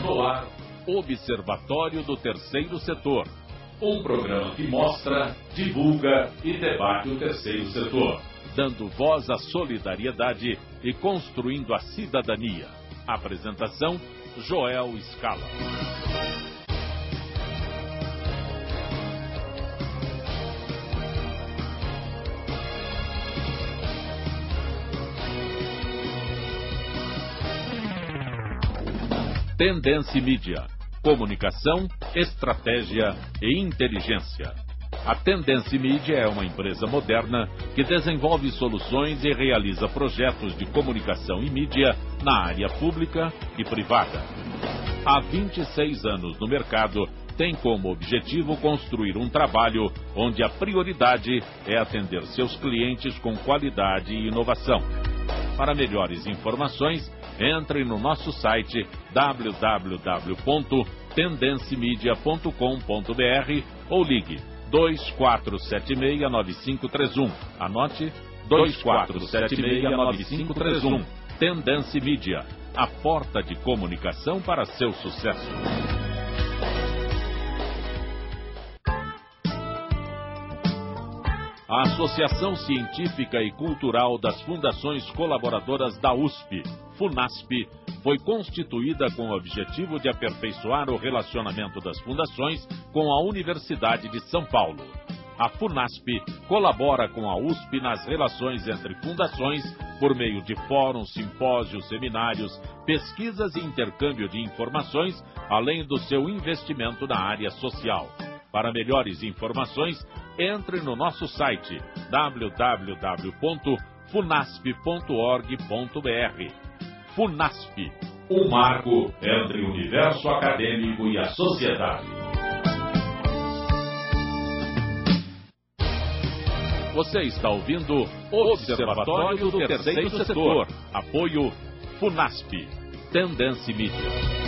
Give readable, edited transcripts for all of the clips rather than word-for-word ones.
No ar, Observatório do Terceiro Setor. Um programa que mostra, divulga e debate o terceiro setor, dando voz à solidariedade e construindo a cidadania. Apresentação, Joel Scala. Tendência Mídia. Comunicação, estratégia e inteligência. A Tendência Mídia é uma empresa moderna que desenvolve soluções e realiza projetos de comunicação e mídia na área pública e privada. Há 26 anos no mercado, tem como objetivo construir um trabalho onde a prioridade é atender seus clientes com qualidade e inovação. Para melhores informações, entre no nosso site www.tendencimedia.com.br ou ligue 2476-9531. Anote 2476-9531. Tendência Mídia, a porta de comunicação para seu sucesso. A Associação Científica e Cultural das Fundações Colaboradoras da USP, FUNASP, foi constituída com o objetivo de aperfeiçoar o relacionamento das fundações com a Universidade de São Paulo. A FUNASP colabora com a USP nas relações entre fundações por meio de fóruns, simpósios, seminários, pesquisas e intercâmbio de informações, além do seu investimento na área social. Para melhores informações, entre no nosso site www.funasp.org.br. FUNASP, um marco entre o universo acadêmico e a sociedade. Você está ouvindo Observatório do Terceiro Setor. Apoio FUNASP. Tendência Mídia.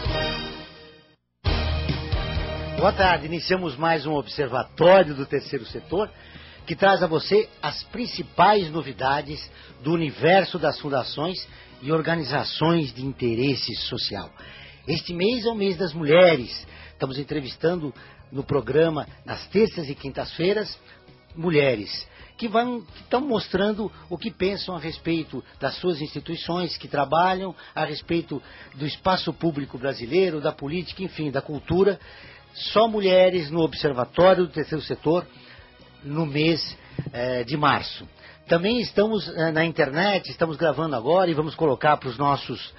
Boa tarde, iniciamos mais um Observatório do Terceiro Setor, que traz a você as principais novidades do universo das fundações e organizações de interesse social. Este mês é o mês das mulheres. Estamos entrevistando no programa, nas terças e quintas-feiras, mulheres que estão mostrando o que pensam a respeito das suas instituições, que trabalham a respeito do espaço público brasileiro, da política, enfim, da cultura. Só mulheres no Observatório do Terceiro Setor no mês de março. Também estamos na internet, estamos gravando agora e vamos colocar para os nossos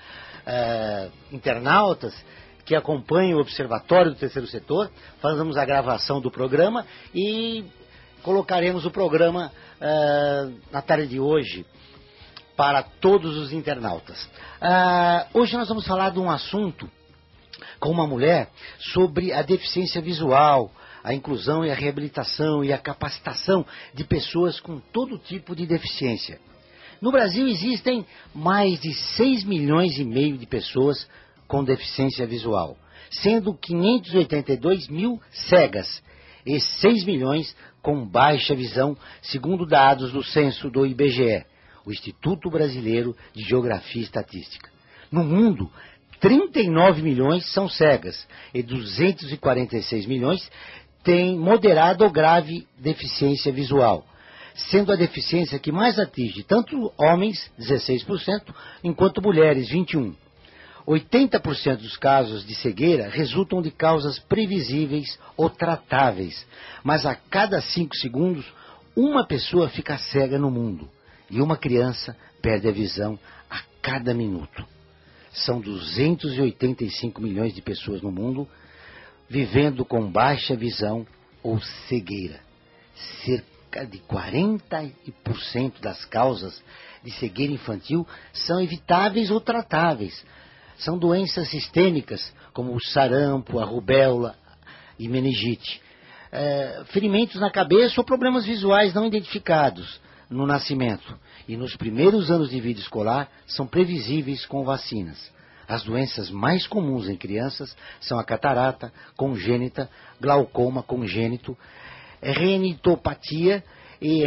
internautas que acompanham o Observatório do Terceiro Setor. Fazemos a gravação do programa e colocaremos o programa na tarde de hoje para todos os internautas. Hoje nós vamos falar de um assunto com uma mulher sobre a deficiência visual, a inclusão e a reabilitação e a capacitação de pessoas com todo tipo de deficiência. No Brasil existem mais de 6 milhões e meio de pessoas com deficiência visual, sendo 582 mil cegas e 6 milhões com baixa visão, segundo dados do censo do IBGE, o Instituto Brasileiro de Geografia e Estatística. No mundo, 39 milhões são cegas e 246 milhões têm moderada ou grave deficiência visual, sendo a deficiência que mais atinge tanto homens, 16%, enquanto mulheres, 21%. 80% dos casos de cegueira resultam de causas previsíveis ou tratáveis, mas a cada 5 segundos, uma pessoa fica cega no mundo e uma criança perde a visão a cada minuto. São 285 milhões de pessoas no mundo vivendo com baixa visão ou cegueira. Cerca de 40% das causas de cegueira infantil são evitáveis ou tratáveis. São doenças sistêmicas como o sarampo, a rubéola e meningite. Ferimentos na cabeça ou problemas visuais não identificados no nascimento e nos primeiros anos de vida escolar são previsíveis com vacinas. As doenças mais comuns em crianças são a catarata congênita, glaucoma congênito, renitopatia e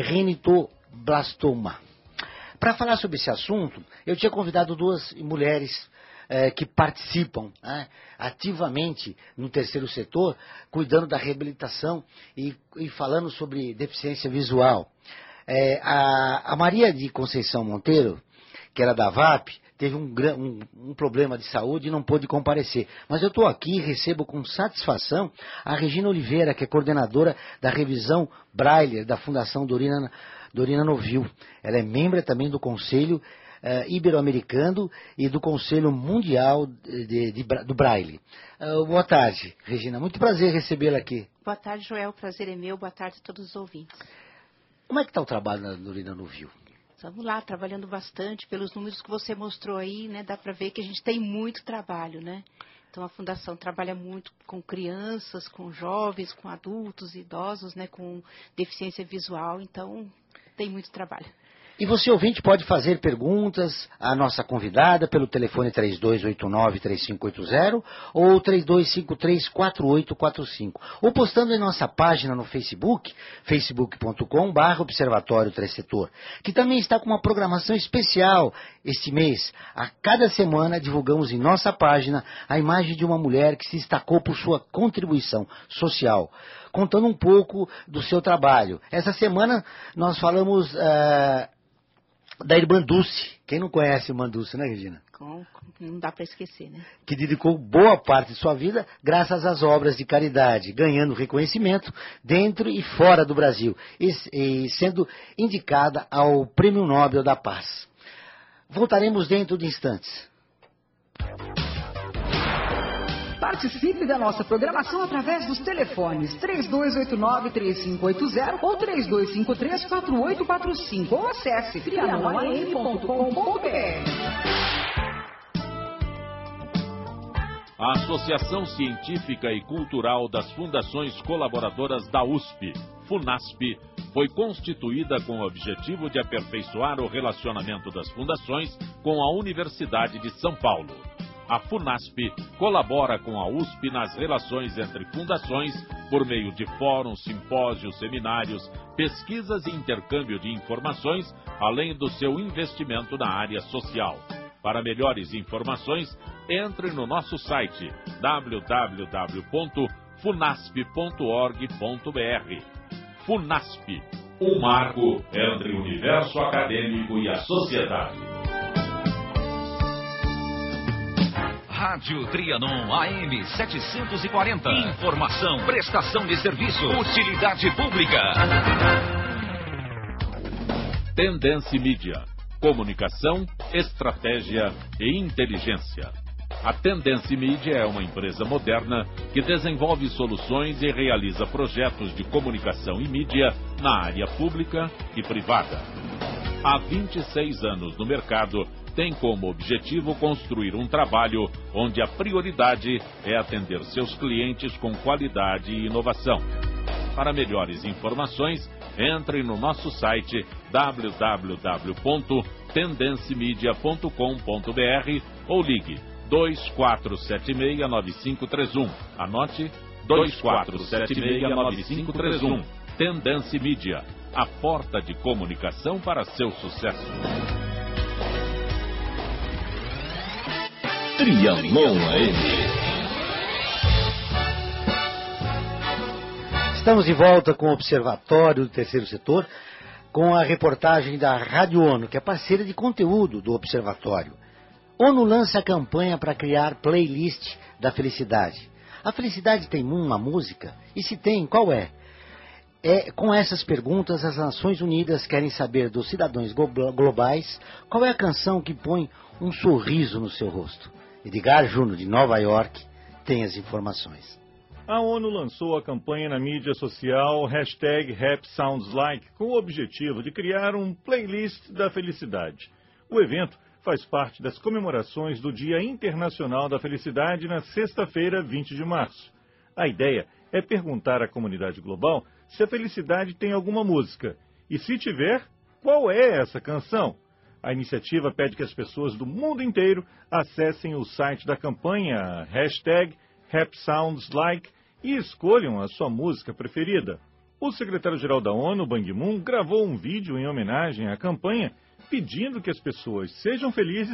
renitoblastoma. Para falar sobre esse assunto, eu tinha convidado duas mulheres que participam, né, ativamente no terceiro setor, cuidando da reabilitação e falando sobre deficiência visual. A Maria de Conceição Monteiro, que era da VAP, teve um problema de saúde e não pôde comparecer. Mas eu estou aqui e recebo com satisfação a Regina Oliveira, que é coordenadora da revisão Braille da Fundação Dorina Novil. Ela é membro também do Conselho Ibero-Americano e do Conselho Mundial do Braille. Boa tarde, Regina. Muito prazer recebê-la aqui. Boa tarde, Joel. O prazer é meu. Boa tarde a todos os ouvintes. Como é que está o trabalho na Dorina Novil? Estamos lá, trabalhando bastante. Pelos números que você mostrou aí, né, dá para ver que a gente tem muito trabalho, né? Então, a Fundação trabalha muito com crianças, com jovens, com adultos, idosos, né, com deficiência visual. Então, tem muito trabalho. E você, ouvinte, pode fazer perguntas à nossa convidada pelo telefone 3289-3580 ou 3253-4845. Ou postando em nossa página no Facebook, facebook.com/Observatório Tercetor, que também está com uma programação especial este mês. A cada semana divulgamos em nossa página a imagem de uma mulher que se destacou por sua contribuição social, contando um pouco do seu trabalho. Essa semana nós falamos da irmã Dulce. Quem não conhece a irmã Dulce, né, Regina? Não dá para esquecer, né? Que dedicou boa parte de sua vida graças às obras de caridade, ganhando reconhecimento dentro e fora do Brasil, e sendo indicada ao Prêmio Nobel da Paz. Voltaremos dentro de instantes. Participe da nossa programação através dos telefones 3289-3580 ou 3253-4845 ou acesse trianoam.com.br. A Associação Científica e Cultural das Fundações Colaboradoras da USP, FUNASP, foi constituída com o objetivo de aperfeiçoar o relacionamento das fundações com a Universidade de São Paulo. A FUNASP colabora com a USP nas relações entre fundações por meio de fóruns, simpósios, seminários, pesquisas e intercâmbio de informações, além do seu investimento na área social. Para melhores informações, entre no nosso site www.funasp.org.br. FUNASP, um marco entre o universo acadêmico e a sociedade. Rádio Trianon AM 740. Informação, prestação de serviço, utilidade pública. Tendência Mídia. Comunicação, estratégia e inteligência. A Tendência Mídia é uma empresa moderna que desenvolve soluções e realiza projetos de comunicação e mídia na área pública e privada. Há 26 anos no mercado, tem como objetivo construir um trabalho onde a prioridade é atender seus clientes com qualidade e inovação. Para melhores informações, entre no nosso site www.tendencimedia.com.br ou ligue 2476-9531. Anote 2476-9531. Tendência Mídia, a porta de comunicação para seu sucesso. Trianon AM. Estamos de volta com o Observatório do Terceiro Setor, com a reportagem da Rádio ONU, que é parceira de conteúdo do Observatório. ONU lança a campanha para criar playlist da felicidade. A felicidade tem uma música? E se tem, qual é? Com essas perguntas, as Nações Unidas querem saber dos cidadãos globais qual é a canção que põe um sorriso no seu rosto. Edgar Júnior, de Nova York, tem as informações. A ONU lançou a campanha na mídia social #HappySoundsLike com o objetivo de criar um playlist da felicidade. O evento faz parte das comemorações do Dia Internacional da Felicidade na sexta-feira, 20 de março. A ideia é perguntar à comunidade global se a felicidade tem alguma música e, se tiver, qual é essa canção. A iniciativa pede que as pessoas do mundo inteiro acessem o site da campanha #HappySoundsLike e escolham a sua música preferida. O secretário-geral da ONU, Ban Ki-moon, gravou um vídeo em homenagem à campanha, pedindo que as pessoas sejam felizes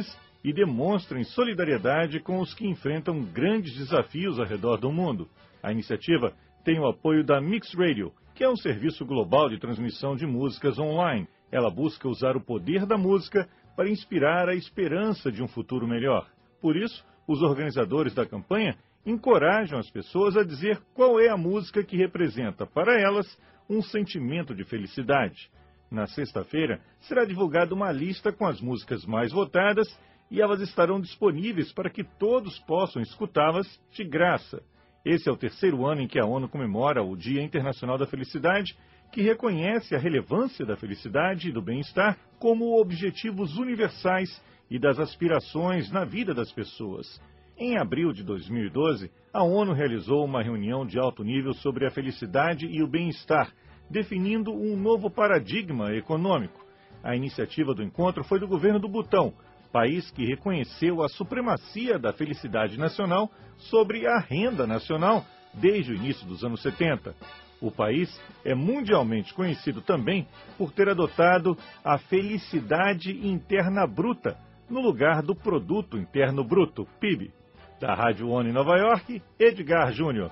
e demonstrem solidariedade com os que enfrentam grandes desafios ao redor do mundo. A iniciativa tem o apoio da Mix Radio, que é um serviço global de transmissão de músicas online. Ela busca usar o poder da música para inspirar a esperança de um futuro melhor. Por isso, os organizadores da campanha encorajam as pessoas a dizer qual é a música que representa para elas um sentimento de felicidade. Na sexta-feira, será divulgada uma lista com as músicas mais votadas e elas estarão disponíveis para que todos possam escutá-las de graça. Esse é o terceiro ano em que a ONU comemora o Dia Internacional da Felicidade, que reconhece a relevância da felicidade e do bem-estar como objetivos universais e das aspirações na vida das pessoas. Em abril de 2012, a ONU realizou uma reunião de alto nível sobre a felicidade e o bem-estar, definindo um novo paradigma econômico. A iniciativa do encontro foi do governo do Butão, país que reconheceu a supremacia da felicidade nacional sobre a renda nacional desde o início dos anos 70. O país é mundialmente conhecido também por ter adotado a felicidade interna bruta, no lugar do Produto Interno Bruto, PIB. Da Rádio ONU em Nova York, Edgar Júnior.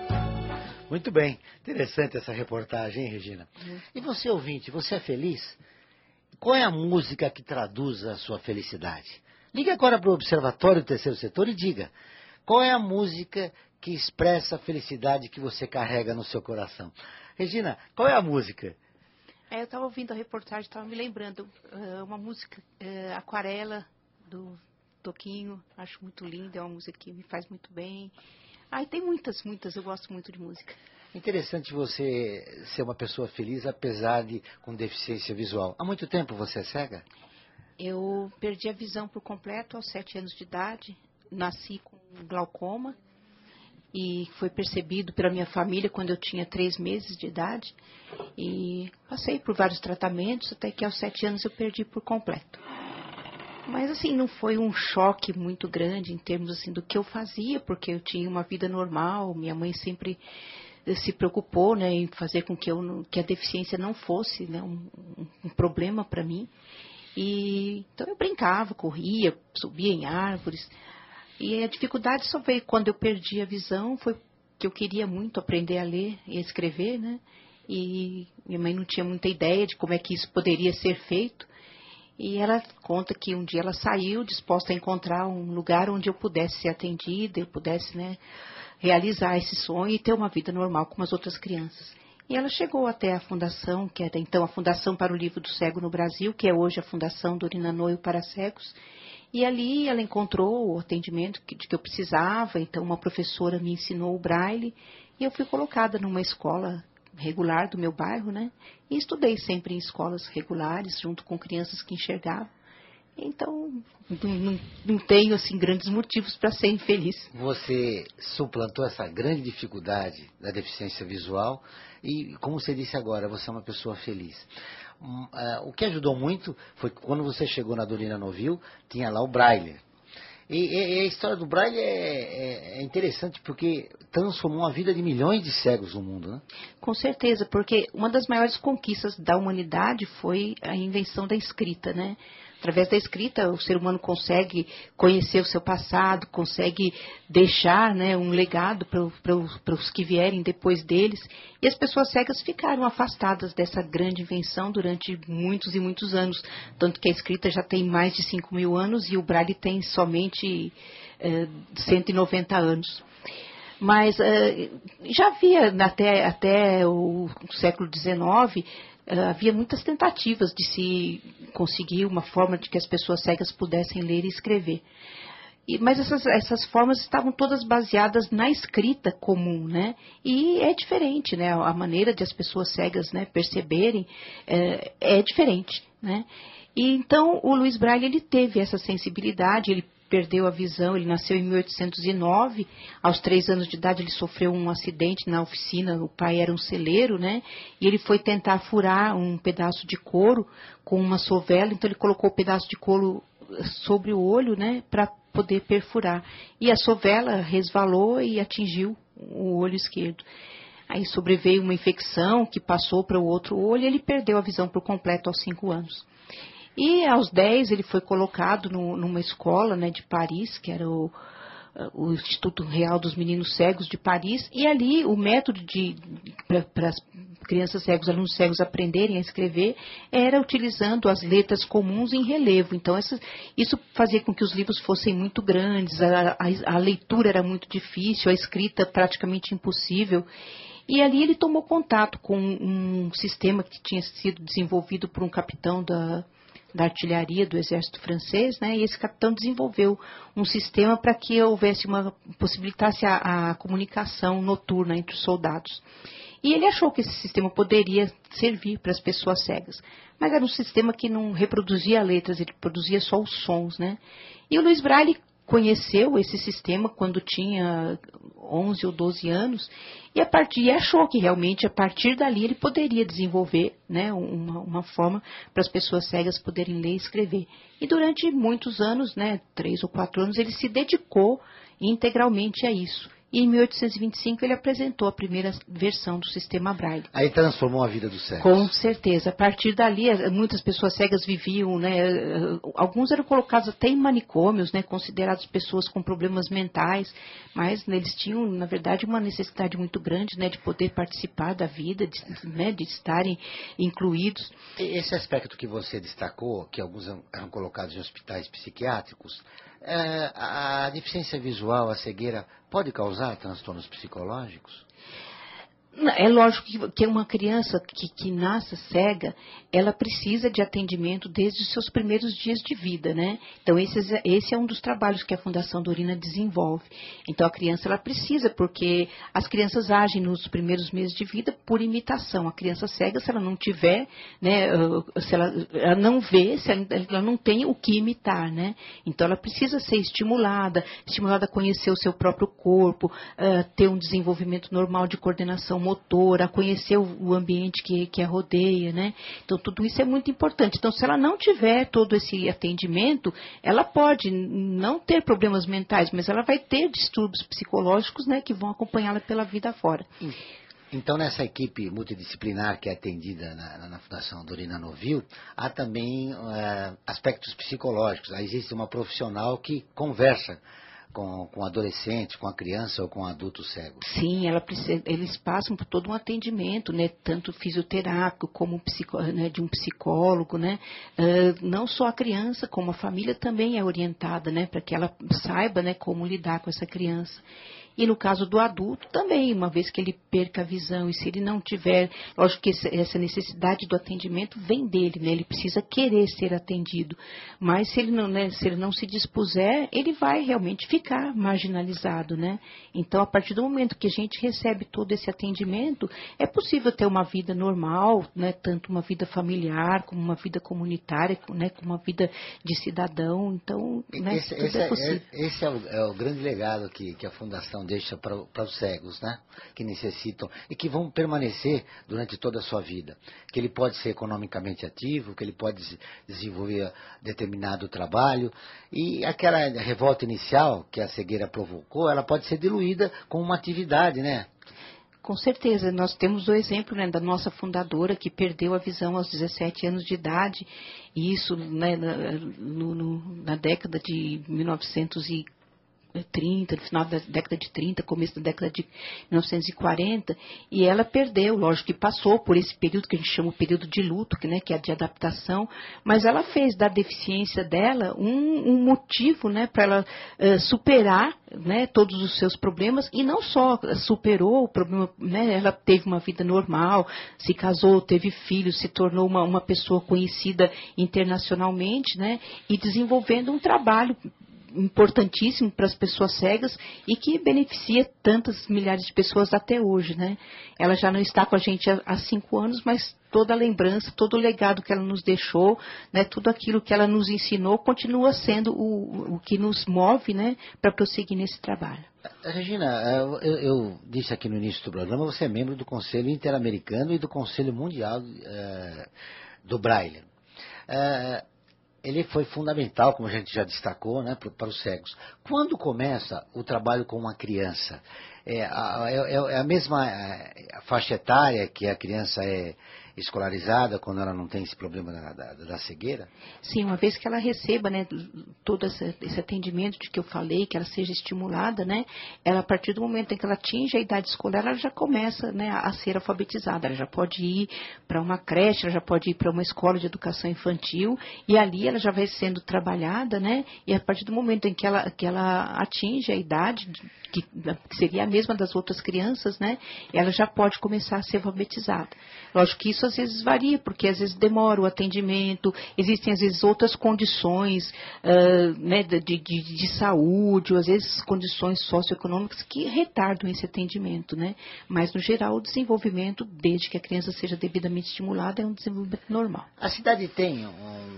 Muito bem, interessante essa reportagem, hein, Regina? E você, ouvinte, você é feliz? Qual é a música que traduz a sua felicidade? Ligue agora para o Observatório do Terceiro Setor e diga, qual é a música que expressa a felicidade que você carrega no seu coração? Regina, qual é a música? Eu estava ouvindo a reportagem, estava me lembrando, uma música, Aquarela, do Toquinho, acho muito linda, é uma música que me faz muito bem. E tem muitas, eu gosto muito de música. Interessante você ser uma pessoa feliz, apesar de com deficiência visual. Há muito tempo você é cega? Eu perdi a visão por completo aos 7 anos de idade, nasci com glaucoma e foi percebido pela minha família quando eu tinha 3 meses de idade e passei por vários tratamentos até que aos 7 anos eu perdi por completo. Mas assim, não foi um choque muito grande em termos assim do que eu fazia, porque eu tinha uma vida normal, minha mãe sempre se preocupou, né, em fazer com que a deficiência não fosse, né, um problema para mim. E então eu brincava, corria, subia em árvores. E a dificuldade só veio quando eu perdi a visão, foi que eu queria muito aprender a ler e a escrever, né? E minha mãe não tinha muita ideia de como é que isso poderia ser feito. E ela conta que um dia ela saiu disposta a encontrar um lugar onde eu pudesse ser atendida, eu pudesse, né, realizar esse sonho e ter uma vida normal como as outras crianças. E ela chegou até a fundação, que era então a Fundação para o Livro do Cego no Brasil, que é hoje a Fundação Dorina Noio para Cegos. E ali ela encontrou o atendimento de que eu precisava, então uma professora me ensinou o braille e eu fui colocada numa escola regular do meu bairro, né? E estudei sempre em escolas regulares, junto com crianças que enxergavam. Então, não tenho, assim, grandes motivos para ser infeliz. Você suplantou essa grande dificuldade da deficiência visual e, como você disse agora, você é uma pessoa feliz. O que ajudou muito foi que quando você chegou na Dorina Novil, tinha lá o Braille. E a história do Braille é interessante porque transformou a vida de milhões de cegos no mundo, né? Com certeza, porque uma das maiores conquistas da humanidade foi a invenção da escrita, né? Através da escrita, o ser humano consegue conhecer o seu passado, consegue deixar, né, um legado para os que vierem depois deles. E as pessoas cegas ficaram afastadas dessa grande invenção durante muitos e muitos anos. Tanto que a escrita já tem mais de 5.000 anos e o Braille tem somente 190 anos. Mas já havia, até o século XIX, havia muitas tentativas de se conseguir uma forma de que as pessoas cegas pudessem ler e escrever. Mas essas formas estavam todas baseadas na escrita comum, né? E é diferente, né? A maneira de as pessoas cegas, né, perceberem é diferente, né? E então o Luiz Braille, ele teve essa sensibilidade, ele perdeu a visão, ele nasceu em 1809, aos 3 anos de idade ele sofreu um acidente na oficina, o pai era um celeiro, né, e ele foi tentar furar um pedaço de couro com uma sovela, então ele colocou o pedaço de couro sobre o olho, né, para poder perfurar, e a sovela resvalou e atingiu o olho esquerdo. Aí sobreveio uma infecção que passou para o outro olho e ele perdeu a visão por completo aos 5 anos. E aos 10 ele foi colocado numa escola, né, de Paris, que era o Instituto Real dos Meninos Cegos de Paris, e ali o método para as crianças cegas, alunos cegos aprenderem a escrever, era utilizando as letras comuns em relevo. Então isso fazia com que os livros fossem muito grandes, a leitura era muito difícil, a escrita praticamente impossível. E ali ele tomou contato com um sistema que tinha sido desenvolvido por um capitão da artilharia do exército francês, né? E esse capitão desenvolveu um sistema para que houvesse possibilitasse a comunicação noturna entre os soldados. E ele achou que esse sistema poderia servir para as pessoas cegas. Mas era um sistema que não reproduzia letras, ele produzia só os sons, né? E o Louis Braille conheceu esse sistema quando tinha 11 ou 12 anos e achou que realmente a partir dali ele poderia desenvolver, né, uma forma para as pessoas cegas poderem ler e escrever. E durante muitos anos, né, 3 ou 4 anos, ele se dedicou integralmente a isso. E em 1825 ele apresentou a primeira versão do sistema Braille. Aí transformou a vida dos cegos. Com certeza. A partir dali, muitas pessoas cegas viviam, né? Alguns eram colocados até em manicômios, né? Considerados pessoas com problemas mentais, mas né, eles tinham, na verdade, uma necessidade muito grande, né? De poder participar da vida, de estarem incluídos. Esse aspecto que você destacou, que alguns eram colocados em hospitais psiquiátricos, a deficiência visual, a cegueira, pode causar transtornos psicológicos? É lógico que uma criança que nasce cega, ela precisa de atendimento desde os seus primeiros dias de vida, né? Então, esse é um dos trabalhos que a Fundação Dorina desenvolve. Então, a criança, ela precisa, porque as crianças agem nos primeiros meses de vida por imitação. A criança cega, se ela não tiver, né, se ela não vê, se ela não tem o que imitar, né? Então, ela precisa ser estimulada a conhecer o seu próprio corpo, ter um desenvolvimento normal de coordenação motora, a conhecer o ambiente que a rodeia, né? Então, tudo isso é muito importante. Então, se ela não tiver todo esse atendimento, ela pode não ter problemas mentais, mas ela vai ter distúrbios psicológicos, né, que vão acompanhá-la pela vida fora. Então, nessa equipe multidisciplinar que é atendida na Fundação Dorina Novil, há também aspectos psicológicos. Aí existe uma profissional que conversa com adolescentes, com a criança ou com adultos cegos. Sim, eles passam por todo um atendimento, né, tanto fisioterápico como né, de um psicólogo, né, não só a criança, como a família também é orientada, né, para que ela saiba, né, como lidar com essa criança. E no caso do adulto também, uma vez que ele perca a visão, e se ele não tiver, lógico que essa necessidade do atendimento vem dele, né? Ele precisa querer ser atendido. Mas se ele não se dispuser, ele vai realmente ficar marginalizado, né? Então, a partir do momento que a gente recebe todo esse atendimento, é possível ter uma vida normal, né? Tanto uma vida familiar, como uma vida comunitária, né? Como uma vida de cidadão. Então, né? Tudo é possível. Esse é o grande legado que a Fundação deixa para os cegos, né? Que necessitam e que vão permanecer durante toda a sua vida. Que ele pode ser economicamente ativo, que ele pode desenvolver determinado trabalho, e aquela revolta inicial que a cegueira provocou, ela pode ser diluída com uma atividade, né? Com certeza, nós temos o exemplo, né, da nossa fundadora que perdeu a visão aos 17 anos de idade, e isso, né, na década de 1930, no final da década de 30, começo da década de 1940, e ela perdeu, lógico que passou por esse período que a gente chama o período de luto, né, que é de adaptação, mas ela fez da deficiência dela um motivo, né, para ela superar, né, todos os seus problemas, e não só superou o problema, né, ela teve uma vida normal, se casou, teve filhos, se tornou uma pessoa conhecida internacionalmente, né, e desenvolvendo um trabalho importantíssimo para as pessoas cegas e que beneficia tantas milhares de pessoas até hoje, né? Ela já não está com a gente há 5 anos, mas toda a lembrança, todo o legado que ela nos deixou, né, tudo aquilo que ela nos ensinou continua sendo o que nos move, né, para prosseguir nesse trabalho. Regina, eu disse aqui no início do programa, você é membro do Conselho Interamericano e do Conselho Mundial do Braille. Ele foi fundamental, como a gente já destacou, né, para os cegos. Quando começa o trabalho com uma criança? É a mesma faixa etária que a criança é escolarizada quando ela não tem esse problema da cegueira? Sim, uma vez que ela receba, né, todo esse atendimento de que eu falei, que ela seja estimulada, né, ela, a partir do momento em que ela atinge a idade escolar, ela já começa, né, a ser alfabetizada. Ela já pode ir para uma creche, ela já pode ir para uma escola de educação infantil, e ali ela já vai sendo trabalhada, né, e a partir do momento em que ela atinge a idade, que seria a mesma das outras crianças, né, ela já pode começar a ser alfabetizada. Lógico que isso às vezes varia, porque às vezes demora o atendimento, existem às vezes outras condições né, de saúde, ou às vezes condições socioeconômicas que retardam esse atendimento, né? Mas no geral o desenvolvimento, desde que a criança seja devidamente estimulada, é um desenvolvimento normal. A cidade tem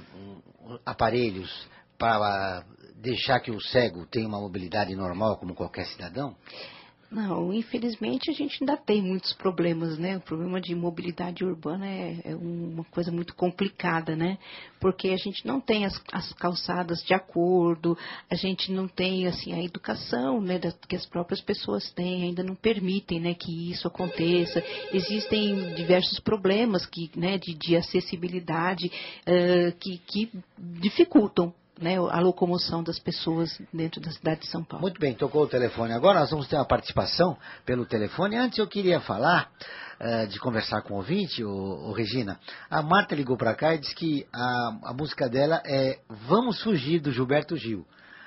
aparelhos para deixar que o cego tenha uma mobilidade normal como qualquer cidadão? Não, infelizmente a gente ainda tem muitos problemas, né? O problema de mobilidade urbana é uma coisa muito complicada, né? Porque a gente não tem as calçadas de acordo, a gente não tem, assim, a educação, né, que as próprias pessoas têm, ainda não permitem, né, que isso aconteça. Existem diversos problemas né, de acessibilidade que dificultam, né, a locomoção das pessoas dentro da cidade de São Paulo. Muito bem, tocou o telefone. Agora nós vamos ter uma participação pelo telefone. Antes eu queria falar, de conversar com o ouvinte, Regina. A Marta ligou para cá e disse que a música dela é Vamos Fugir, do Gilberto Gil.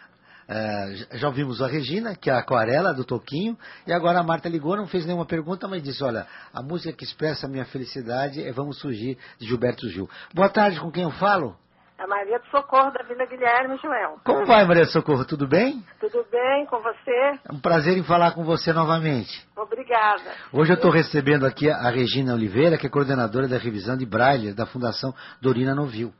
Já ouvimos a Regina, que é a Aquarela, do Toquinho, e agora a Marta ligou, não fez nenhuma pergunta, mas disse, olha, a música que expressa a minha felicidade é Vamos Fugir, de Gilberto Gil. Boa tarde, com quem eu falo? A Maria do Socorro, da Vila Guilherme, Joel. Como vai, Maria do Socorro? Tudo bem? Tudo bem com você? É um prazer em falar com você novamente. Obrigada. Hoje eu estou recebendo aqui a Regina Oliveira, que é coordenadora da revisão de Braille da Fundação Dorina Novil.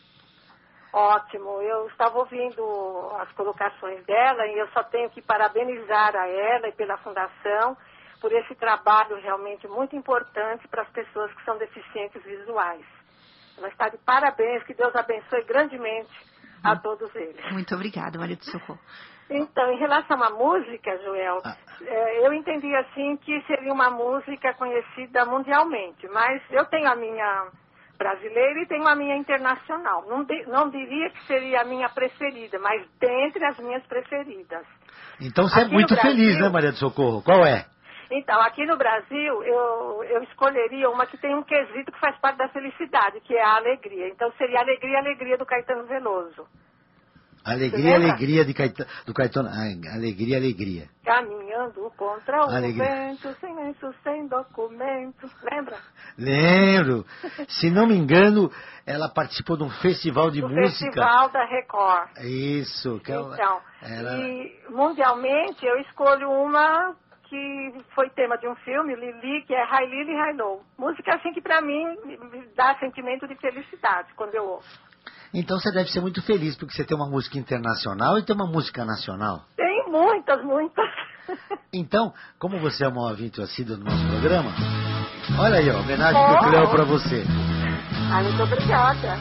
Ótimo. Eu estava ouvindo as colocações dela e eu só tenho que parabenizar a ela e pela Fundação por esse trabalho realmente muito importante para as pessoas que são deficientes visuais. Ela está de parabéns, que Deus abençoe grandemente a todos eles. Muito obrigada, Maria do Socorro. Então, em relação à música, Joel, eu entendi assim que seria uma música conhecida mundialmente, mas eu tenho a minha brasileira e tenho a minha internacional. Não diria que seria a minha preferida, mas dentre as minhas preferidas. Então você é muito feliz, né, Maria do Socorro? Qual é? Então, aqui no Brasil, eu escolheria uma que tem um quesito que faz parte da felicidade, que é a alegria. Então, seria Alegria, Alegria, do Caetano Veloso. Alegria, Alegria, do Caetano... Alegria, Alegria. Caminhando contra o vento, sem lenço, sem documento. Lembra? Lembro. Se não me engano, ela participou de um festival de música. Festival da Record. Isso. Então, e mundialmente, eu escolho uma que foi tema de um filme, Lili, que é High Lily, High Low. Música assim que pra mim me dá sentimento de felicidade quando eu ouço. Então você deve ser muito feliz porque você tem uma música internacional e tem uma música nacional. Tem muitas. Então, como você é uma ouvinte assídua do nosso programa, olha aí, ó, homenagem do Cléo pra você. Muito obrigada.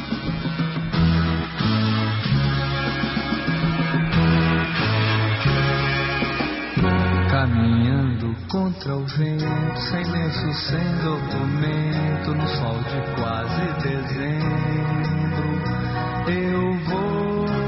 Caminhando contra o vento, sem lenço, sem documento, no sol de quase dezembro, eu vou.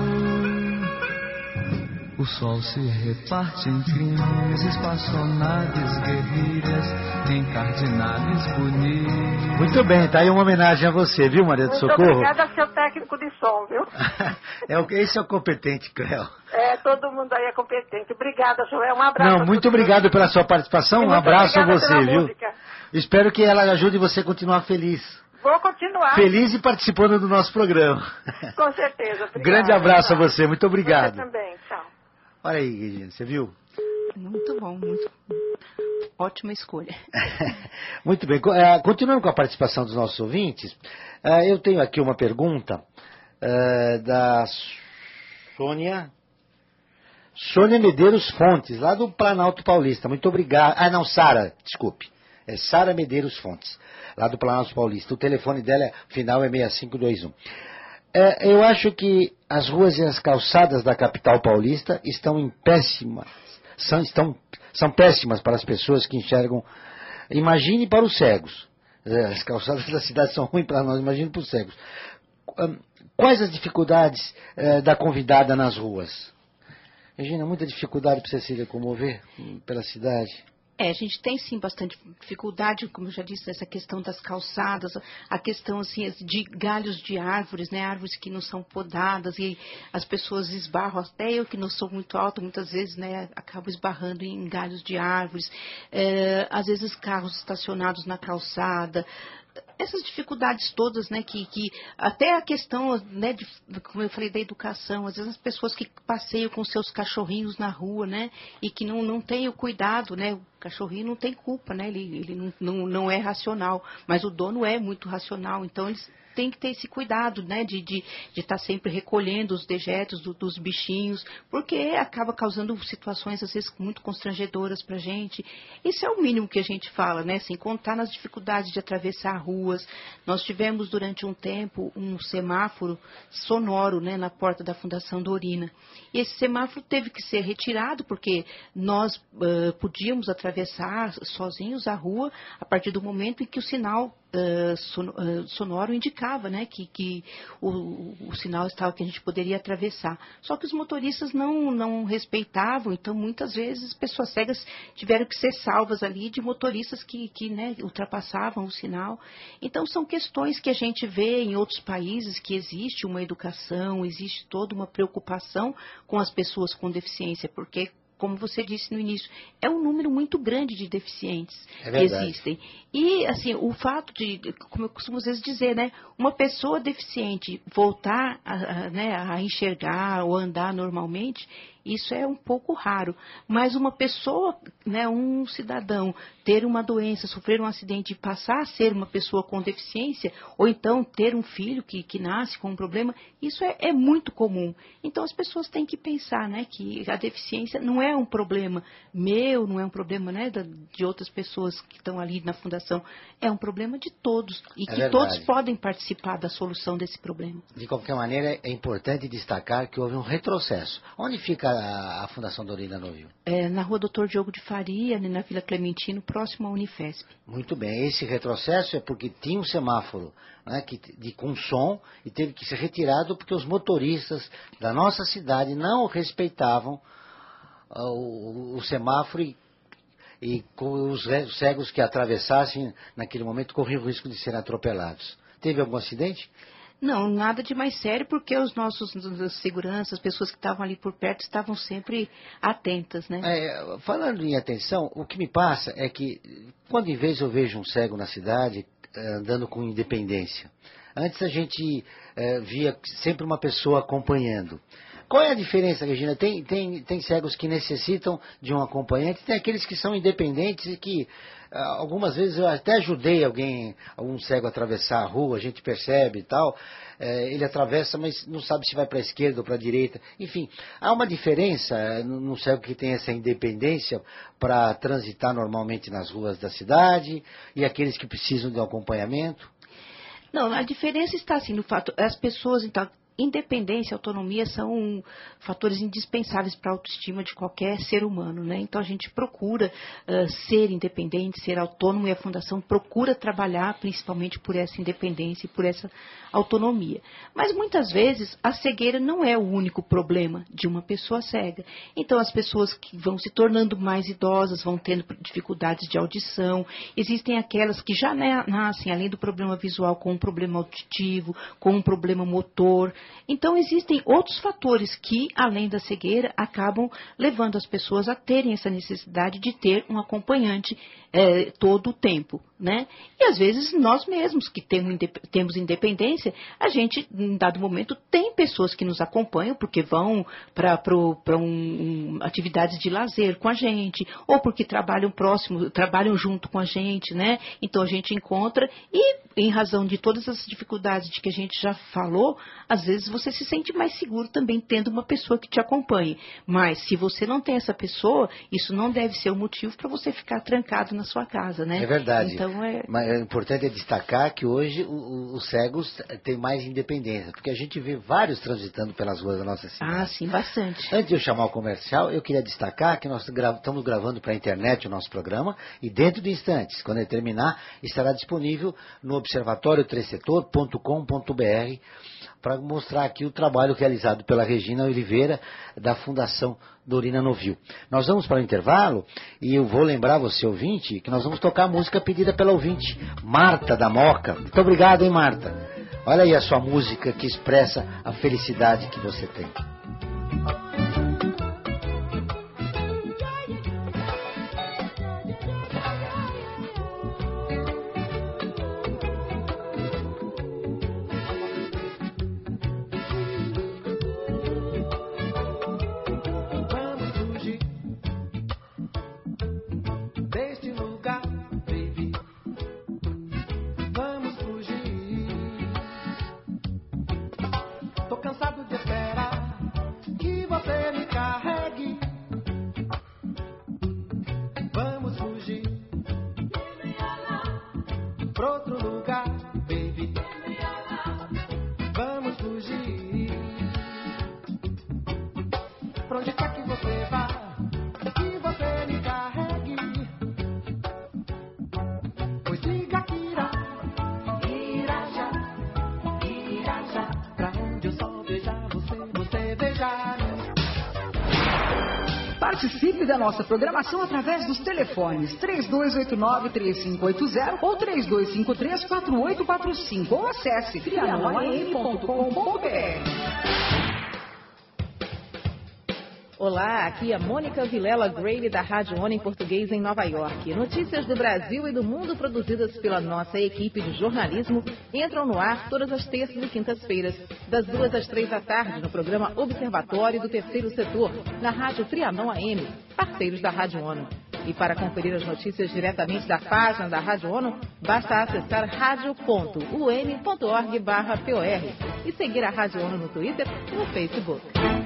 O sol se reparte em crimes, espaçonaves, guerrilhas, encardinadas bonitas. Muito bem, tá aí uma homenagem a você, viu, Maria do Socorro? Muito obrigada, seu técnico de som, viu? Esse é o competente, Cléo. Todo mundo aí é competente. Obrigada, Joel. Um abraço. Não, muito obrigado pela sua participação. Um abraço a você, viu? Música. Espero que ela ajude você a continuar feliz. Vou continuar. Feliz e participando do nosso programa. Com certeza. Obrigada. Grande abraço a você. Muito obrigado. Você também. Tchau. Olha aí, Regina, você viu? Muito bom, muito ótima escolha. Muito bem. Continuando com a participação dos nossos ouvintes, eu tenho aqui uma pergunta da Sônia Medeiros Fontes, lá do Planalto Paulista. Muito obrigado. Sara, desculpe. É Sara Medeiros Fontes, lá do Planalto Paulista. O telefone dela final é 6521. Eu acho que as ruas e as calçadas da capital paulista estão péssimas. São péssimas para as pessoas que enxergam. Imagine para os cegos. As calçadas da cidade são ruins para nós, imagina para os cegos. Quais as dificuldades da convidada nas ruas? Regina, muita dificuldade para você se locomover pela cidade? A gente tem sim bastante dificuldade, como eu já disse, nessa questão das calçadas, a questão assim, de galhos de árvores, né? Árvores que não são podadas e as pessoas esbarram, até eu que não sou muito alta, muitas vezes, né, acabo esbarrando em galhos de árvores, às vezes carros estacionados na calçada. Essas dificuldades todas, né, que até a questão, né, como eu falei, da educação, às vezes as pessoas que passeiam com seus cachorrinhos na rua, né, e que não têm o cuidado, né, o cachorrinho não tem culpa, né, ele não é racional, mas o dono é muito racional, então eles têm que ter esse cuidado, né, de estar sempre recolhendo os dejetos dos bichinhos, porque acaba causando situações, às vezes, muito constrangedoras para a gente. Isso é o mínimo que a gente fala, né, sem contar nas dificuldades de atravessar ruas. Nós tivemos, durante um tempo, um semáforo sonoro, né, na porta da Fundação Dorina. E esse semáforo teve que ser retirado, porque nós podíamos atravessar sozinhos a rua a partir do momento em que o sinal sonoro indicava, né, que o sinal estava que a gente poderia atravessar. Só que os motoristas não respeitavam, então muitas vezes pessoas cegas tiveram que ser salvas ali de motoristas que né, ultrapassavam o sinal. Então são questões que a gente vê em outros países, que existe uma educação, existe toda uma preocupação com as pessoas com deficiência, porque, como você disse no início, é um número muito grande de deficientes que existem. E, assim, o fato de, como eu costumo às vezes dizer, né, uma pessoa deficiente voltar a enxergar ou andar normalmente, isso é um pouco raro. Mas uma pessoa, né, um cidadão, ter uma doença, sofrer um acidente e passar a ser uma pessoa com deficiência, ou então ter um filho que nasce com um problema, isso é muito comum. Então as pessoas têm que pensar, né, que a deficiência não é um problema meu, não é um problema, né, de outras pessoas que estão ali na fundação, é um problema de todos e que todos podem participar da solução desse problema. De qualquer maneira, é importante destacar que houve um retrocesso. Onde fica a Fundação Dorina no Rio? Na rua Dr. Diogo de Faria, na Vila Clementino, próximo à Unifesp. Muito bem. Esse retrocesso é porque tinha um semáforo, né, com som e teve que ser retirado porque os motoristas da nossa cidade não respeitavam o semáforo e os cegos que atravessassem naquele momento corriam o risco de serem atropelados. Teve algum acidente? Não, nada de mais sério, porque os nossos seguranças, as pessoas que estavam ali por perto, estavam sempre atentas, né? Falando em atenção, o que me passa é que, quando em vez eu vejo um cego na cidade, andando com independência, antes a gente via sempre uma pessoa acompanhando. Qual é a diferença, Regina? Tem cegos que necessitam de um acompanhante, tem aqueles que são independentes e que algumas vezes eu até ajudei algum cego a atravessar a rua, a gente percebe e tal, ele atravessa, mas não sabe se vai para a esquerda ou para a direita. Enfim, há uma diferença no cego que tem essa independência para transitar normalmente nas ruas da cidade e aqueles que precisam de um acompanhamento? Não, a diferença está assim no fato, as pessoas, então, independência e autonomia são fatores indispensáveis para a autoestima de qualquer ser humano, né? Então a gente procura ser independente, ser autônomo, e a Fundação procura trabalhar principalmente por essa independência e por essa autonomia. Mas muitas vezes a cegueira não é o único problema de uma pessoa cega. Então as pessoas que vão se tornando mais idosas vão tendo dificuldades de audição, existem aquelas que já nascem, além do problema visual, com um problema auditivo, com um problema motor. Então, existem outros fatores que, além da cegueira, acabam levando as pessoas a terem essa necessidade de ter um acompanhante todo o tempo, né? E, às vezes, nós mesmos que temos independência, a gente, em dado momento, tem pessoas que nos acompanham porque vão para atividades de lazer com a gente, ou porque trabalham junto com a gente, né? Então, a gente encontra e, em razão de todas as dificuldades de que a gente já falou, às vezes vezes você se sente mais seguro também tendo uma pessoa que te acompanhe. Mas se você não tem essa pessoa, isso não deve ser um motivo para você ficar trancado na sua casa, né? É verdade. Então, Mas é importante destacar que hoje os cegos têm mais independência, porque a gente vê vários transitando pelas ruas da nossa cidade. Ah, sim, bastante. Antes de eu chamar o comercial, eu queria destacar que nós estamos gravando para a internet o nosso programa e dentro de instantes, quando ele terminar, estará disponível no observatoriotercetor.com.br para mostrar aqui o trabalho realizado pela Regina Oliveira da Fundação Dorina Novil. Nós vamos para o intervalo e eu vou lembrar você, ouvinte, que nós vamos tocar a música pedida pela ouvinte, Marta da Moca. Muito obrigado, hein, Marta? Olha aí a sua música que expressa a felicidade que você tem. Participe da nossa programação através dos telefones 3289-3580 ou 3253-4845 ou acesse trianoam.com.br. Olá, aqui é Mônica Vilela Grady da Rádio ONU em português em Nova York. Notícias do Brasil e do mundo produzidas pela nossa equipe de jornalismo entram no ar todas as terças e quintas-feiras, das 2 às 3 da tarde, no programa Observatório do Terceiro Setor, na Rádio Trianon AM, parceiros da Rádio ONU. E para conferir as notícias diretamente da página da Rádio ONU, basta acessar radio.un.org/POR e seguir a Rádio ONU no Twitter e no Facebook.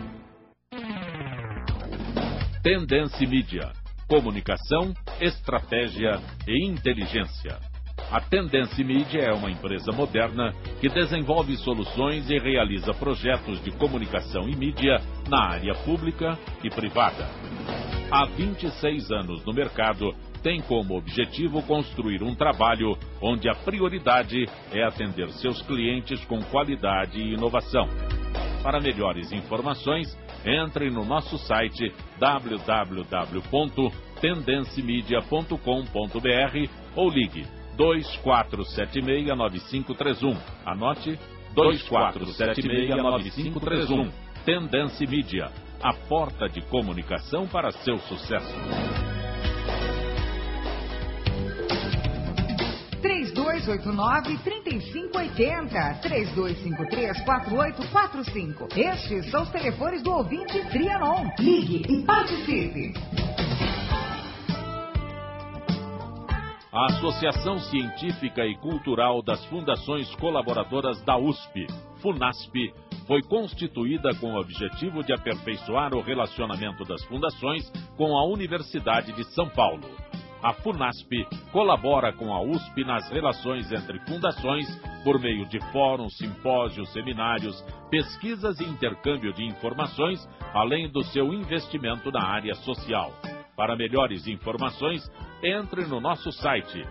Tendência Mídia. Comunicação, estratégia e inteligência. A Tendência Mídia é uma empresa moderna que desenvolve soluções e realiza projetos de comunicação e mídia na área pública e privada. Há 26 anos no mercado, tem como objetivo construir um trabalho onde a prioridade é atender seus clientes com qualidade e inovação. Para melhores informações, entre no nosso site www.tendencimedia.com.br ou ligue 2476-9531. Anote 2476-9531. Tendência Mídia, a porta de comunicação para seu sucesso. 3289-3580, 3253-4845. Estes são os telefones do ouvinte Trianon. Ligue e participe. A Associação Científica e Cultural das Fundações Colaboradoras da USP, FUNASP, foi constituída com o objetivo de aperfeiçoar o relacionamento das fundações com a Universidade de São Paulo. A FUNASP colabora com a USP nas relações entre fundações por meio de fóruns, simpósios, seminários, pesquisas e intercâmbio de informações, além do seu investimento na área social. Para melhores informações, entre no nosso site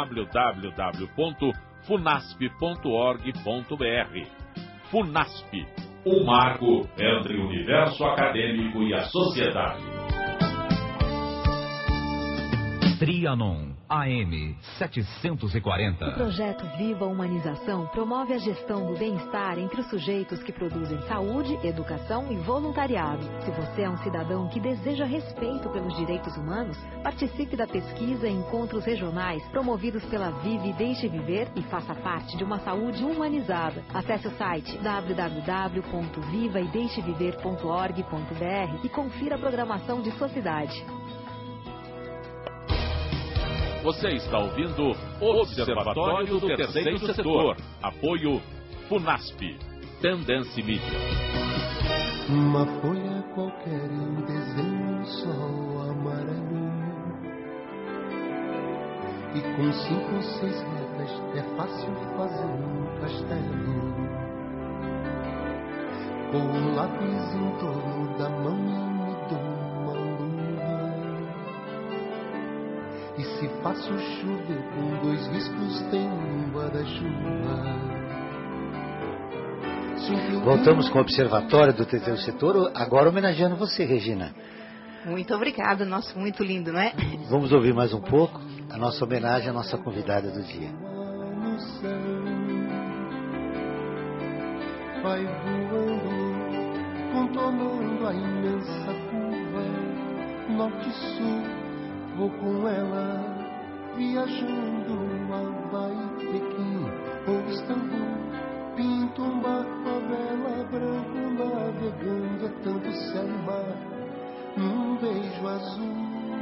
www.funasp.org.br. FUNASP, um marco entre o universo acadêmico e a sociedade. Trianon AM 740. O projeto Viva Humanização promove a gestão do bem-estar entre os sujeitos que produzem saúde, educação e voluntariado. Se você é um cidadão que deseja respeito pelos direitos humanos, participe da pesquisa e encontros regionais promovidos pela Vive e Deixe Viver e faça parte de uma saúde humanizada. Acesse o site www.vivaedeixeviver.org.br e confira a programação de sua cidade. Você está ouvindo Observatório do Terceiro Setor. Apoio FUNASP. Tendência Mídia. Uma folha qualquer em desenho um sol amarelinho, e com 5 ou 6 retas é fácil fazer um castelo. Com um lápis em torno da mão e me dou uma lua, e se faço chover com 2 riscos tem um guarda-chuva. Voltamos com o Observatório do Terceiro Setor, agora homenageando você, Regina. Muito obrigada, nossa, muito lindo, não é? Vamos ouvir mais um pouco a nossa homenagem à nossa convidada do dia. Vai voando, contornando a imensa curva, norte-sul, vou com ela, viajando Havaí, Pequim ou Istambul. Pinto um barco a vela branco, navegando, é tanto céu e mar, num beijo azul.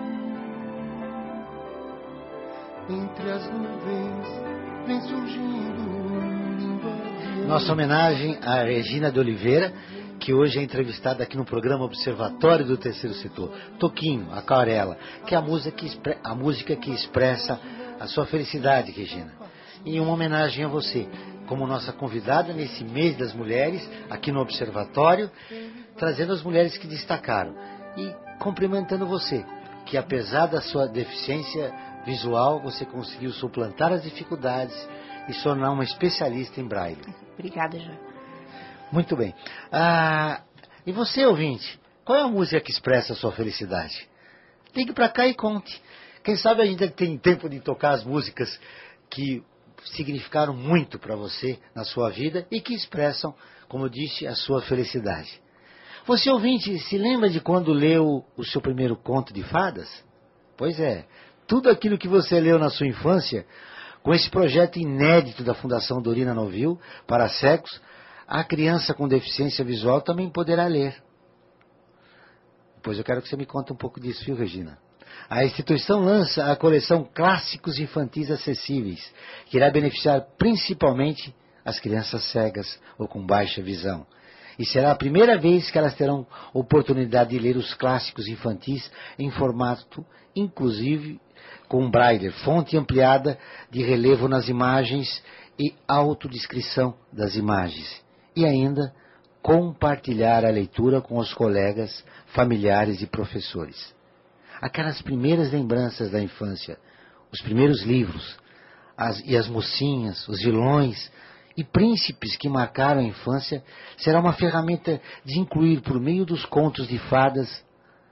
Entre as nuvens vem surgindo um lindo avião. Nossa homenagem à Regina de Oliveira, que hoje é entrevistada aqui no programa Observatório do Terceiro Setor. Toquinho, Aquarela, que é a música que expressa a sua felicidade, Regina. E uma homenagem a você, como nossa convidada nesse mês das mulheres, aqui no Observatório, trazendo as mulheres que destacaram. E cumprimentando você, que apesar da sua deficiência visual, você conseguiu suplantar as dificuldades e se tornar uma especialista em braille. Obrigada, João. Muito bem. E você, ouvinte, qual é a música que expressa a sua felicidade? Ligue para cá e conte. Quem sabe a gente tem tempo de tocar as músicas que significaram muito para você na sua vida e que expressam, como eu disse, a sua felicidade. Você, ouvinte, se lembra de quando leu o seu primeiro conto de fadas? Pois é, tudo aquilo que você leu na sua infância, com esse projeto inédito da Fundação Dorina Novil para cegos, a criança com deficiência visual também poderá ler. Pois eu quero que você me conte um pouco disso, viu, Regina? A instituição lança a coleção Clássicos Infantis Acessíveis, que irá beneficiar principalmente as crianças cegas ou com baixa visão. E será a primeira vez que elas terão oportunidade de ler os clássicos infantis em formato inclusive com braille, fonte ampliada de relevo nas imagens e autodescrição das imagens. E ainda compartilhar a leitura com os colegas, familiares e professores. Aquelas primeiras lembranças da infância, os primeiros livros, as mocinhas, os vilões e príncipes que marcaram a infância, será uma ferramenta de incluir, por meio dos contos de fadas,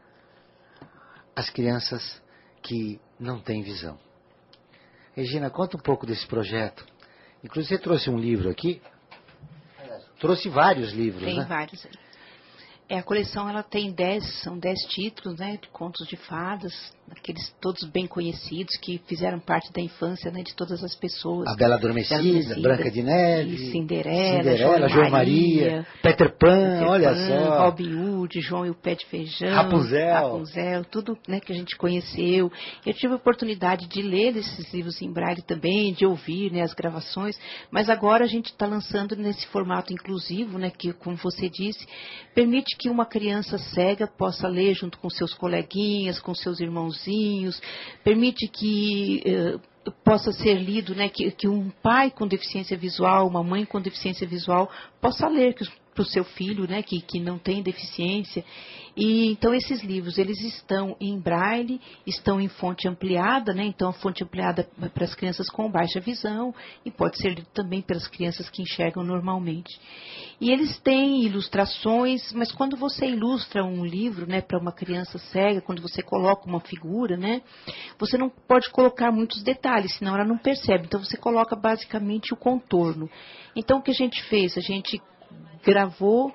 as crianças que não têm visão. Regina, conta um pouco desse projeto. Inclusive, você trouxe um livro aqui. Trouxe vários livros, né? Tem vários aí. A coleção ela tem são 10 títulos, né, de contos de fadas, aqueles todos bem conhecidos que fizeram parte da infância, né, de todas as pessoas. A Bela Adormecida, Branca de Neve, Cinderela, João Maria, Peter Pan, olha só, Robin Hood, João e o Pé de Feijão, Rapunzel, tudo, né, que a gente conheceu. Eu tive a oportunidade de ler esses livros em braille também, de ouvir, né, as gravações, mas agora a gente está lançando nesse formato inclusivo, né, que, como você disse, permite que uma criança cega possa ler junto com seus coleguinhas, com seus irmãozinhos, permite que possa ser lido, né, que um pai com deficiência visual, uma mãe com deficiência visual possa ler para o seu filho, né, que não tem deficiência. E então esses livros, eles estão em braille, estão em fonte ampliada, né, então a fonte ampliada para as crianças com baixa visão e pode ser lido também pelas crianças que enxergam normalmente. E eles têm ilustrações, mas quando você ilustra um livro, né, para uma criança cega, quando você coloca uma figura, né, você não pode colocar muitos detalhes, senão ela não percebe. Então você coloca basicamente o contorno. Então o que a gente fez? A gente gravou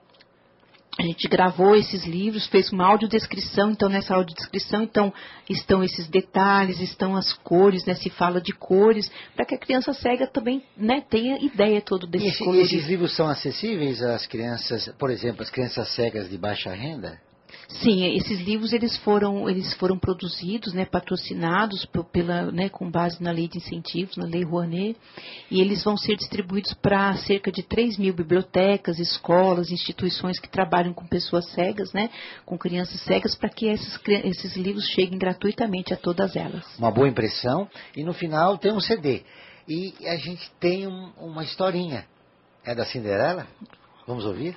esses livros, fez uma audiodescrição, então nessa audiodescrição então, estão esses detalhes, estão as cores, né, se fala de cores, para que a criança cega também, né, tenha ideia todo desse colorido. Esses livros são acessíveis às crianças, por exemplo, as crianças cegas de baixa renda? Sim, esses livros eles foram produzidos, né, patrocinados pela, né, com base na lei de incentivos, na lei Rouanet, e eles vão ser distribuídos para cerca de 3.000 bibliotecas, escolas, instituições que trabalham com pessoas cegas, né, com crianças cegas, para que esses livros cheguem gratuitamente a todas elas. Uma boa impressão, e no final tem um CD. E a gente tem uma historinha. É da Cinderela? Vamos ouvir?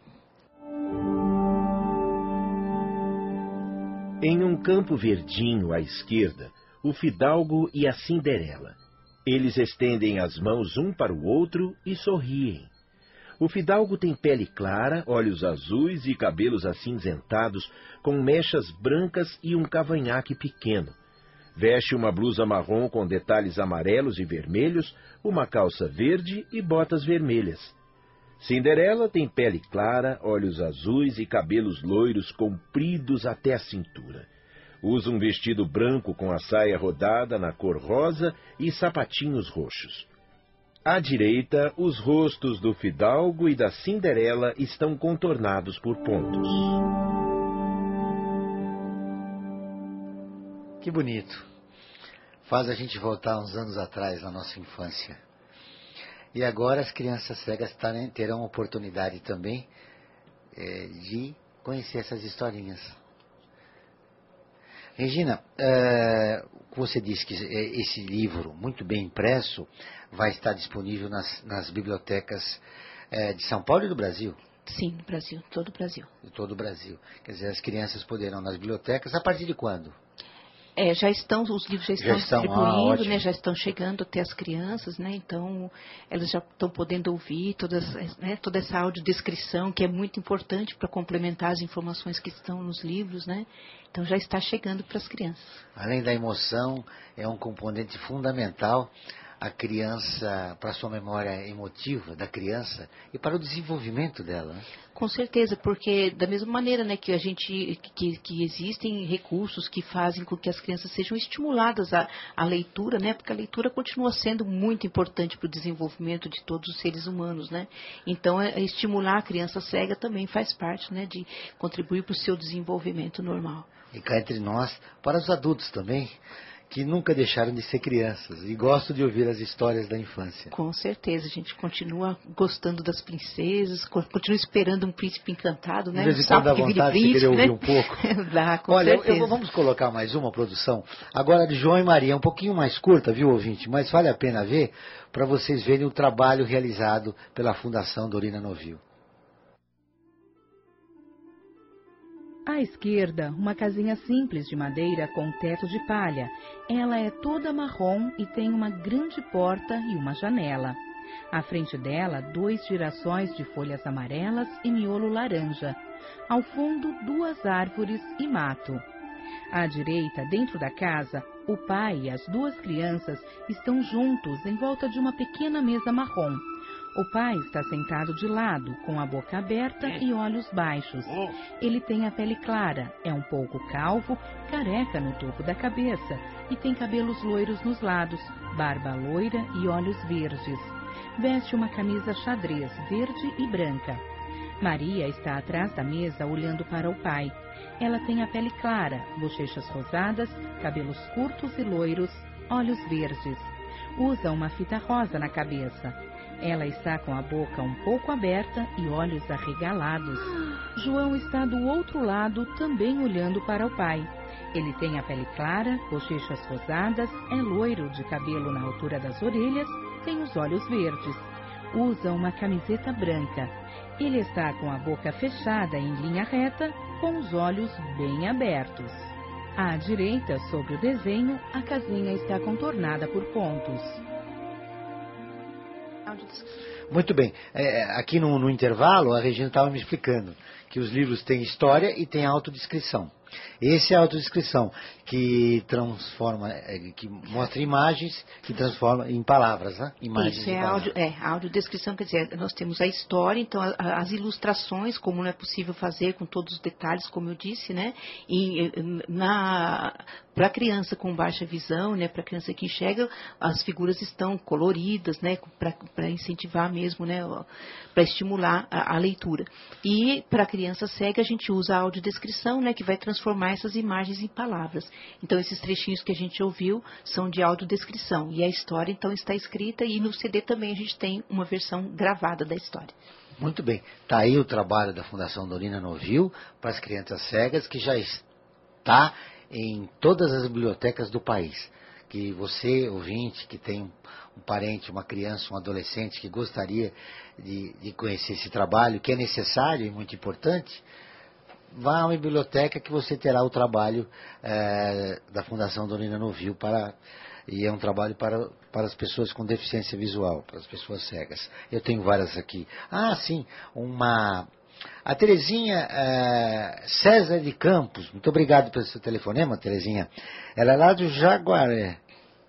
Em um campo verdinho à esquerda, o fidalgo e a Cinderela. Eles estendem as mãos um para o outro e sorriem. O fidalgo tem pele clara, olhos azuis e cabelos acinzentados, com mechas brancas e um cavanhaque pequeno. Veste uma blusa marrom com detalhes amarelos e vermelhos, uma calça verde e botas vermelhas. Cinderela tem pele clara, olhos azuis e cabelos loiros compridos até a cintura. Usa um vestido branco com a saia rodada na cor rosa e sapatinhos roxos. À direita, os rostos do fidalgo e da Cinderela estão contornados por pontos. Que bonito. Faz a gente voltar uns anos atrás, na nossa infância. E agora as crianças cegas terão a oportunidade também de conhecer essas historinhas. Regina, você disse que esse livro, muito bem impresso, vai estar disponível nas bibliotecas de São Paulo e do Brasil? Sim, no Brasil, todo o Brasil. De todo o Brasil. Quer dizer, as crianças poderão nas bibliotecas a partir de quando? Os livros já estão distribuindo, né, já estão chegando até as crianças, né, então elas já estão podendo ouvir toda essa audiodescrição, que é muito importante para complementar as informações que estão nos livros, né, então já está chegando para as crianças. Além da emoção, é um componente fundamental a criança, para a sua memória emotiva da criança e para o desenvolvimento dela, né? Com certeza, porque da mesma maneira, né, que que existem recursos que fazem com que as crianças sejam estimuladas à leitura, né, porque a leitura continua sendo muito importante para o desenvolvimento de todos os seres humanos, né, então estimular a criança cega também faz parte, né, de contribuir para o seu desenvolvimento normal. E cá entre nós, para os adultos também, que nunca deixaram de ser crianças e gostam de ouvir as histórias da infância. Com certeza, a gente continua gostando das princesas, continua esperando um príncipe encantado, né? De vez em quando dá vontade de querer ouvir um pouco. Dá, com Olha, certeza. Vamos colocar mais uma produção. Agora de João e Maria, um pouquinho mais curta, viu, ouvinte? Mas vale a pena ver para vocês verem o trabalho realizado pela Fundação Dorina Novil. À esquerda, uma casinha simples de madeira com teto de palha. Ela é toda marrom e tem uma grande porta e uma janela. À frente dela, 2 girassóis de folhas amarelas e miolo laranja. Ao fundo, 2 árvores e mato. À direita, dentro da casa, o pai e as 2 crianças estão juntos em volta de uma pequena mesa marrom. O pai está sentado de lado, com a boca aberta e olhos baixos. Ele tem a pele clara, é um pouco calvo, careca no topo da cabeça e tem cabelos loiros nos lados, barba loira e olhos verdes. Veste uma camisa xadrez verde e branca. Maria está atrás da mesa olhando para o pai. Ela tem a pele clara, bochechas rosadas, cabelos curtos e loiros, olhos verdes. Usa uma fita rosa na cabeça. Ela está com a boca um pouco aberta e olhos arregalados. João está do outro lado, também olhando para o pai. Ele tem a pele clara, bochechas rosadas, é loiro de cabelo na altura das orelhas, tem os olhos verdes. Usa uma camiseta branca. Ele está com a boca fechada em linha reta, com os olhos bem abertos. À direita, sobre o desenho, a casinha está contornada por pontos. Muito bem. Aqui no intervalo, a Regina estava me explicando que os livros têm história e têm autodescrição. Esse é a autodescrição, que transforma, que mostra imagens, que transforma em palavras, né? Imagens. Isso, a audiodescrição, quer dizer, nós temos a história, então as ilustrações, como não é possível fazer com todos os detalhes, como eu disse, né? E para a criança com baixa visão, né? Para a criança que enxerga, as figuras estão coloridas, né? Para incentivar mesmo, né? Para estimular a leitura. E para a criança cega, a gente usa a audiodescrição, né? Que vai transformar essas imagens em palavras. Então, esses trechinhos que a gente ouviu são de audiodescrição. E a história, então, está escrita, e no CD também a gente tem uma versão gravada da história. Muito bem. Está aí o trabalho da Fundação Dorina Novil para as crianças cegas, que já está em todas as bibliotecas do país. Que você, ouvinte, que tem um parente, uma criança, um adolescente que gostaria de conhecer esse trabalho, que é necessário e muito importante, vá a uma biblioteca que você terá o trabalho da Fundação Dorina Novil, e é um trabalho para as pessoas com deficiência visual, para as pessoas cegas. Eu tenho várias aqui. Sim, a Terezinha César de Campos, muito obrigado pelo seu telefonema, Terezinha. Ela é lá do Jaguaré.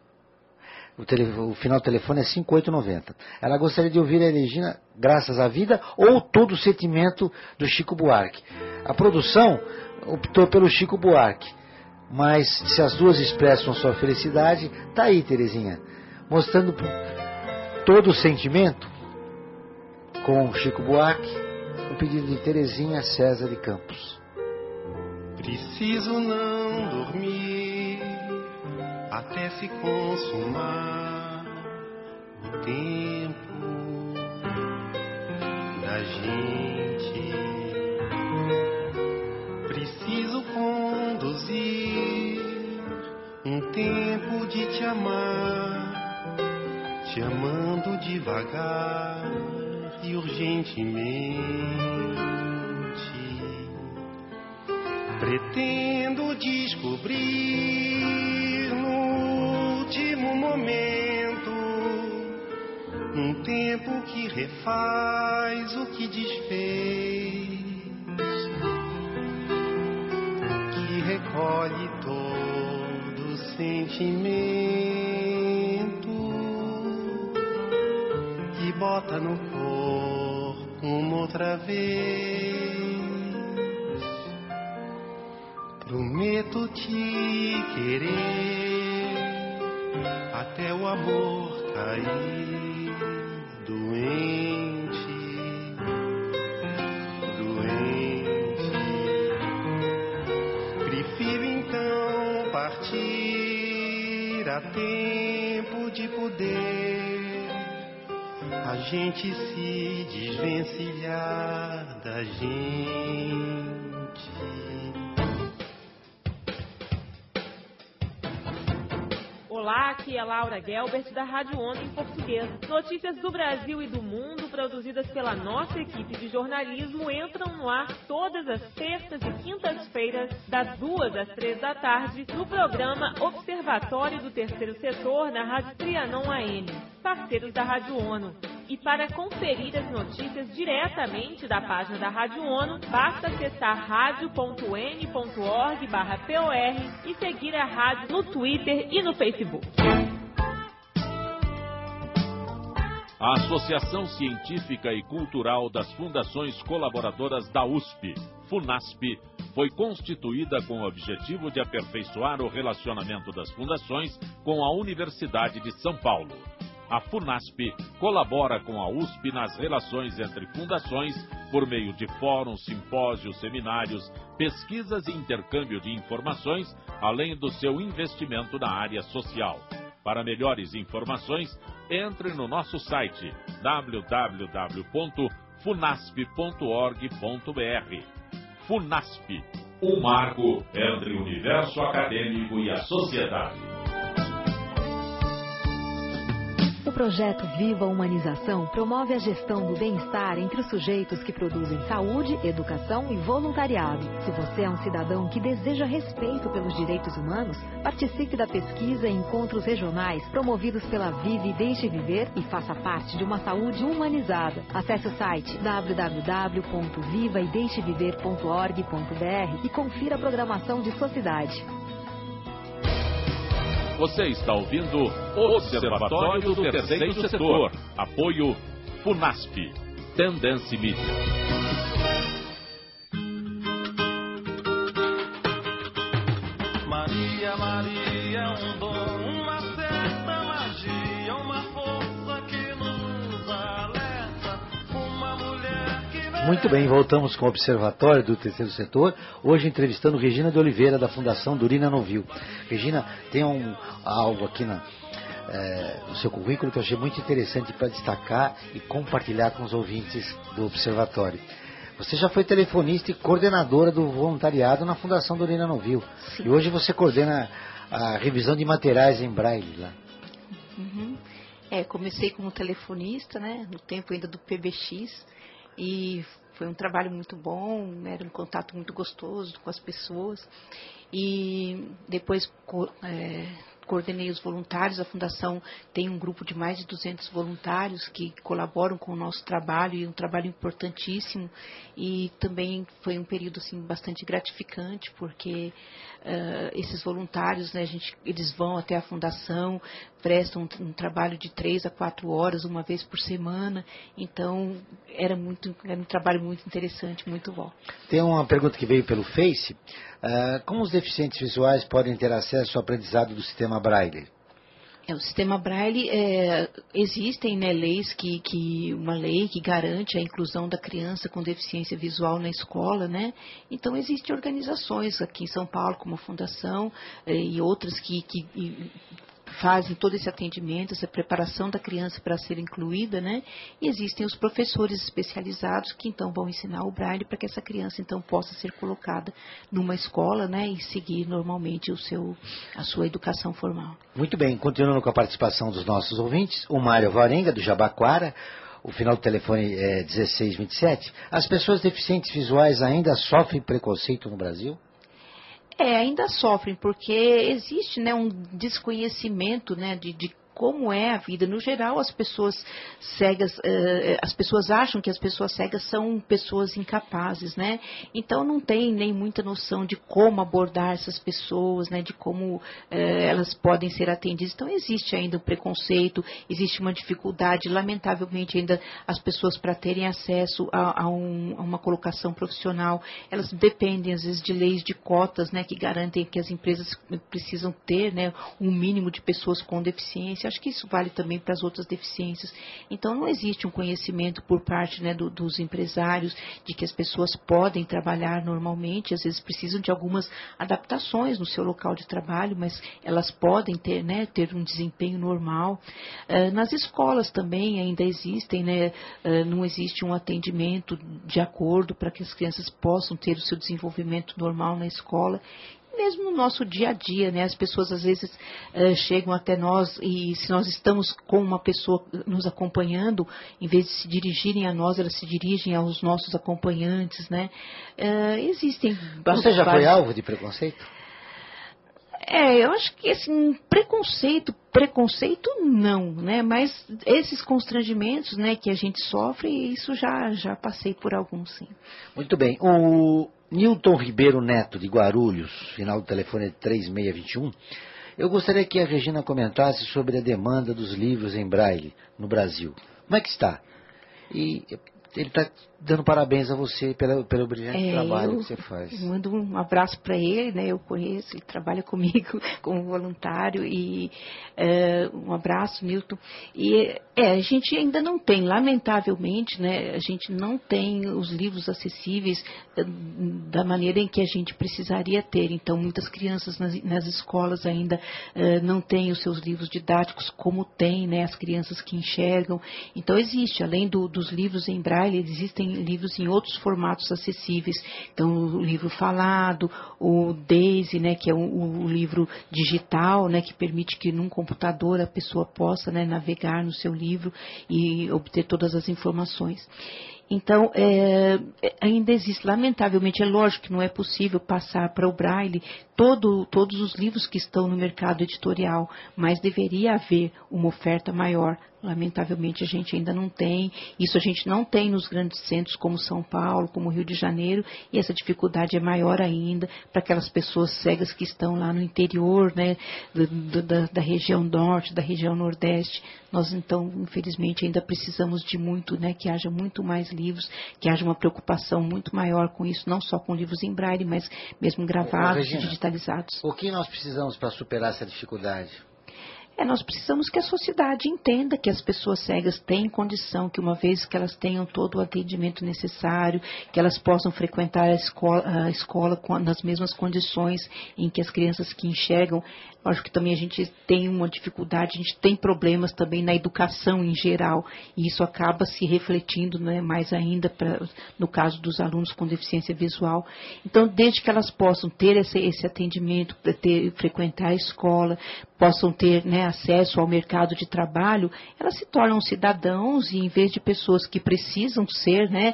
O final do telefone é 5890. Ela gostaria de ouvir a Regina Graças à Vida ou Todo o Sentimento do Chico Buarque. A produção optou pelo Chico Buarque, mas se as duas expressam sua felicidade, tá aí, Terezinha, mostrando todo o sentimento com Chico Buarque, o pedido de Terezinha César de Campos. Preciso não dormir até se consumar o tempo da gente. Preciso conduzir um tempo de te amar, te amando devagar e urgentemente. Pretendo descobrir no último momento um tempo que refaz o que desfez, que recolhe todo o sentimento e bota no corpo uma outra vez. Prometo te querer até o amor cair doente, doente. Prefiro então partir a tempo de poder a gente se desvencilhar da gente. Olá, aqui é Laura Gelbert da Rádio Onda em português. Notícias do Brasil e do mundo produzidas pela nossa equipe de jornalismo entram no ar todas as terças e quintas-feiras, das 2 às 3 da tarde, no programa Observatório do Terceiro Setor na Rádio Trianon AM, parceiros da Rádio ONU. E para conferir as notícias diretamente da página da Rádio ONU, basta acessar radio.n.org/POR e seguir a rádio no Twitter e no Facebook. A Associação Científica e Cultural das Fundações Colaboradoras da USP, FUNASP, foi constituída com o objetivo de aperfeiçoar o relacionamento das fundações com a Universidade de São Paulo. A FUNASP colabora com a USP nas relações entre fundações por meio de fóruns, simpósios, seminários, pesquisas e intercâmbio de informações, além do seu investimento na área social. Para melhores informações, entre no nosso site www.funasp.org.br. FUNASP, um marco entre o universo acadêmico e a sociedade. O projeto Viva Humanização promove a gestão do bem-estar entre os sujeitos que produzem saúde, educação e voluntariado. Se você é um cidadão que deseja respeito pelos direitos humanos, participe da pesquisa e encontros regionais promovidos pela Vive e Deixe Viver e faça parte de uma saúde humanizada. Acesse o site www.vivaideixeviver.org.br e confira a programação de sua cidade. Você está ouvindo o Observatório do Terceiro Setor. Apoio FUNASP. Tendência Mídia. Maria, Maria é um dom, uma certa magia, uma força que nos alerta, uma mulher que... Muito bem, voltamos com o Observatório do Terceiro Setor, hoje entrevistando Regina de Oliveira, da Fundação Durina Novil. Regina, tem algo aqui no seu currículo que eu achei muito interessante para destacar e compartilhar com os ouvintes do Observatório. Você já foi telefonista e coordenadora do voluntariado na Fundação Durina Novil. Sim. E hoje você coordena a revisão de materiais em braille lá. Uhum. Comecei como telefonista, né, no tempo ainda do PBX, e foi um trabalho muito bom, era um contato muito gostoso com as pessoas. E depois coordenei os voluntários. A Fundação tem um grupo de mais de 200 voluntários que colaboram com o nosso trabalho, e um trabalho importantíssimo. E também foi um período assim, bastante gratificante, porque esses voluntários, né, eles vão até a Fundação, prestam um trabalho de 3 a 4 horas, uma vez por semana. Então, era um trabalho muito interessante, muito bom. Tem uma pergunta que veio pelo Face. Como os deficientes visuais podem ter acesso ao aprendizado do sistema Braille? O sistema Braille, existem, né, leis uma lei que garante a inclusão da criança com deficiência visual na escola, né? Então existem organizações aqui em São Paulo, como a Fundação, e outras que fazem todo esse atendimento, essa preparação da criança para ser incluída, né? E existem os professores especializados que então vão ensinar o Braille para que essa criança então possa ser colocada numa escola, né? E seguir normalmente a sua educação formal. Muito bem, continuando com a participação dos nossos ouvintes, o Mário Varenga, do Jabaquara, o final do telefone é 1627. As pessoas deficientes visuais ainda sofrem preconceito no Brasil? Ainda sofrem, porque existe, né, um desconhecimento, né, de como é a vida. No geral, as pessoas cegas, as pessoas acham que as pessoas cegas são pessoas incapazes, né? Então não tem nem muita noção de como abordar essas pessoas, né? De como elas podem ser atendidas. Então existe ainda um preconceito, existe uma dificuldade, lamentavelmente ainda as pessoas para terem acesso a uma colocação profissional, elas dependem às vezes de leis de cotas, né? Que garantem que as empresas precisam ter, né, um mínimo de pessoas com deficiência. Acho que isso vale também para as outras deficiências. Então, não existe um conhecimento por parte, né, dos empresários de que as pessoas podem trabalhar normalmente, às vezes precisam de algumas adaptações no seu local de trabalho, mas elas podem ter, né, ter um desempenho normal. Nas escolas também ainda existem, né, não existe um atendimento de acordo para que as crianças possam ter o seu desenvolvimento normal na escola. Mesmo no nosso dia a dia, né? As pessoas às vezes chegam até nós e se nós estamos com uma pessoa nos acompanhando, em vez de se dirigirem a nós, elas se dirigem aos nossos acompanhantes, né? Existem bastante. Você já foi alvo de preconceito? Eu acho que assim, preconceito não, né? Mas esses constrangimentos, né, que a gente sofre, isso já passei por alguns, sim. Muito bem. O Nilton Ribeiro Neto, de Guarulhos, final do telefone é 3621. Eu gostaria que a Regina comentasse sobre a demanda dos livros em braille no Brasil. Como é que está? E ele está dando parabéns a você pelo brilhante trabalho que você faz. Eu mando um abraço para ele, né? Eu conheço, ele trabalha comigo como voluntário, e um abraço, Nilton. E a gente ainda não tem, lamentavelmente, né? A gente não tem os livros acessíveis da maneira em que a gente precisaria ter. Então, muitas crianças nas escolas ainda não têm os seus livros didáticos como tem, né? As crianças que enxergam. Então, existe, além dos livros em braille, Braille, existem livros em outros formatos acessíveis. Então, o livro falado, o Daisy, né, que é o livro digital, né, que permite que num computador a pessoa possa, né, navegar no seu livro e obter todas as informações. Então, ainda existe, lamentavelmente, é lógico que não é possível passar para o Braille todos os livros que estão no mercado editorial, mas deveria haver uma oferta maior. Lamentavelmente, a gente ainda não tem. Isso a gente não tem nos grandes centros como São Paulo, como Rio de Janeiro, e essa dificuldade é maior ainda para aquelas pessoas cegas que estão lá no interior, né, da região norte, da região nordeste. Nós, então, infelizmente, ainda precisamos de muito, né, que haja muito mais livros, que haja uma preocupação muito maior com isso, não só com livros em Braille, mas mesmo gravados e digitalizados. O que nós precisamos para superar essa dificuldade? Nós precisamos que a sociedade entenda que as pessoas cegas têm condição, que uma vez que elas tenham todo o atendimento necessário, que elas possam frequentar a escola nas mesmas condições em que as crianças que enxergam. Lógico que também a gente tem uma dificuldade, a gente tem problemas também na educação em geral, e isso acaba se refletindo, né, mais ainda no caso dos alunos com deficiência visual. Então, desde que elas possam ter esse atendimento, frequentar a escola, possam ter, né, acesso ao mercado de trabalho, elas se tornam cidadãos e, em vez de pessoas que precisam ser, né,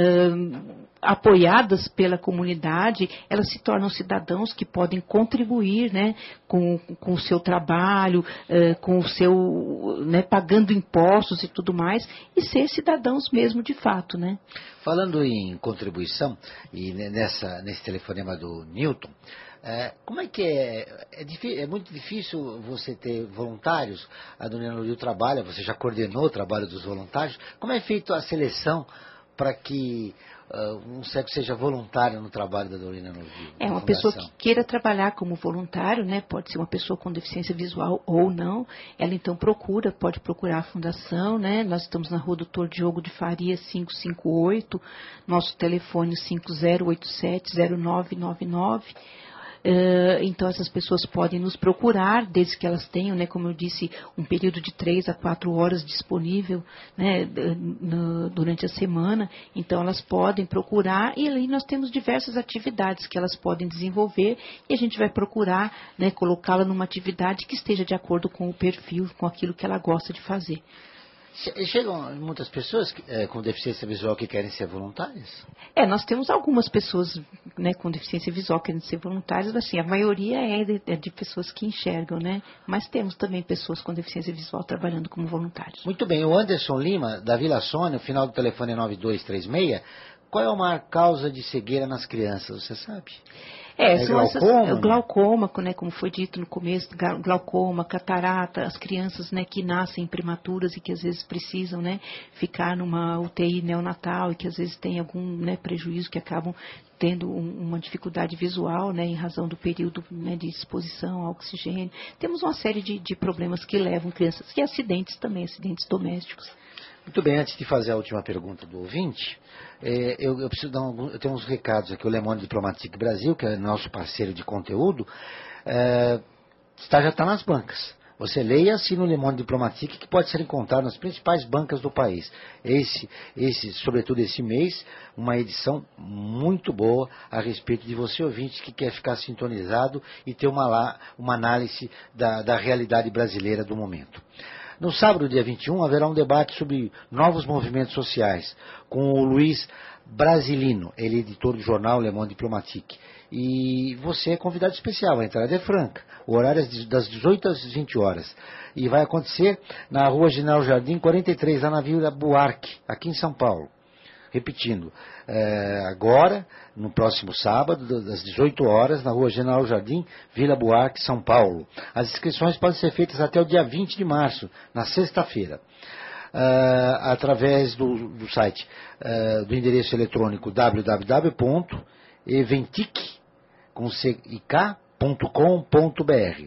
apoiadas pela comunidade, elas se tornam cidadãos que podem contribuir, né, com o seu trabalho, com o seu, né, pagando impostos e tudo mais, e ser cidadãos mesmo de fato, né? Falando em contribuição, e nesse telefonema do Newton, como é que é muito difícil você ter voluntários? A dona Ana Lúcia trabalha, você já coordenou o trabalho dos voluntários. Como é feita a seleção para que um cego seja voluntário no trabalho da Dona Ana Lúcia? Uma pessoa que queira trabalhar como voluntário, né? Pode ser uma pessoa com deficiência visual ou não. Ela então pode procurar a fundação, né? Nós estamos na Rua Doutor Diogo de Faria 558, nosso telefone 5087-0999. Então essas pessoas podem nos procurar, desde que elas tenham, né, como eu disse, um período de 3 a 4 horas disponível, né, durante a semana. Então elas podem procurar, e ali nós temos diversas atividades que elas podem desenvolver, e a gente vai procurar, né, colocá-la numa atividade que esteja de acordo com o perfil, com aquilo que ela gosta de fazer. Chegam muitas pessoas com deficiência visual que querem ser voluntárias? Nós temos algumas pessoas, né, com deficiência visual querendo ser voluntárias, assim, a maioria é de pessoas que enxergam, né? Mas temos também pessoas com deficiência visual trabalhando como voluntários. Muito bem, o Anderson Lima, da Vila Sônia, o final do telefone é 9236. Qual é a maior causa de cegueira nas crianças, você sabe? São glaucoma? Glaucoma, né, como foi dito no começo, glaucoma, catarata, as crianças, né, que nascem prematuras e que às vezes precisam, né, ficar numa UTI neonatal e que às vezes tem algum, né, prejuízo, que acabam tendo uma dificuldade visual, né, em razão do período, né, de exposição ao oxigênio. Temos uma série de problemas que levam crianças, e acidentes também, acidentes domésticos. Muito bem, antes de fazer a última pergunta do ouvinte, eu preciso dar eu tenho uns recados aqui. O Le Monde Diplomatique Brasil, que é nosso parceiro de conteúdo, já está nas bancas. Você leia e assina o Le Monde Diplomatique, que pode ser encontrado nas principais bancas do país. Sobretudo esse mês, uma edição muito boa a respeito de você, ouvinte, que quer ficar sintonizado e ter uma análise da realidade brasileira do momento. No sábado, dia 21, haverá um debate sobre novos movimentos sociais, com o Luiz Brasilino, ele é editor do jornal Le Monde Diplomatique. E você é convidado especial, a entrada é franca. O horário é das 18 às 20 horas. E vai acontecer na Rua General Jardim 43, lá na Vila Buarque, aqui em São Paulo. Repetindo, agora, no próximo sábado, das 18 horas, na Rua General Jardim, Vila Buarque, São Paulo. As inscrições podem ser feitas até o dia 20 de março, na sexta-feira, através do site, do endereço eletrônico www.eventic.com.br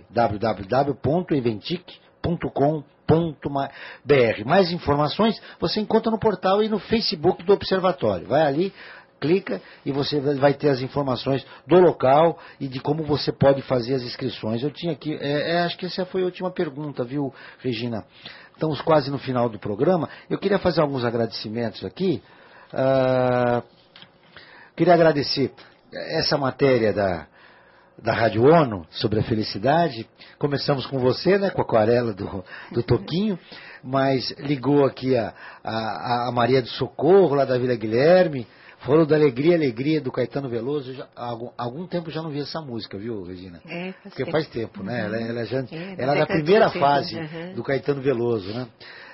www.eventic.com.br. Mais informações você encontra no portal e no Facebook do Observatório. Vai ali, clica e você vai ter as informações do local e de como você pode fazer as inscrições. Eu tinha aqui, acho que essa foi a última pergunta, viu, Regina? Estamos quase no final do programa. Eu queria fazer alguns agradecimentos aqui. Queria agradecer essa matéria da Rádio ONU sobre a felicidade. Começamos com você, né, com a aquarela do Toquinho, mas ligou aqui a Maria do Socorro, lá da Vila Guilherme. Falou da Alegria do Caetano Veloso. Há algum tempo já não vi essa música, viu, Regina? Porque faz tempo, né? Ela é da primeira fase do Caetano Veloso, né?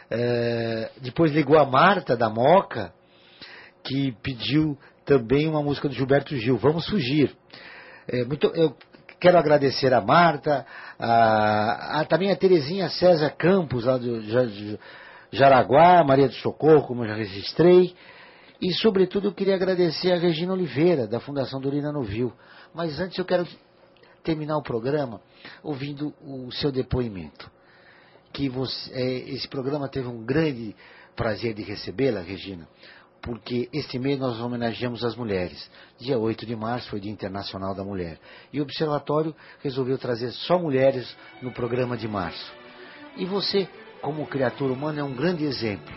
Depois ligou a Marta da Moca, que pediu também uma música do Gilberto Gil, Vamos Fugir. Eu quero agradecer a Marta, também a Terezinha César Campos, lá do Jaraguá, Maria do Socorro, como eu já registrei. E, sobretudo, eu queria agradecer a Regina Oliveira, da Fundação Dorina Novil. Mas antes eu quero terminar o programa ouvindo o seu depoimento. Esse programa teve um grande prazer de recebê-la, Regina, porque este mês nós homenageamos as mulheres. Dia 8 de março foi o Dia Internacional da Mulher. E o Observatório resolveu trazer só mulheres no programa de março. E você, como criatura humana, é um grande exemplo.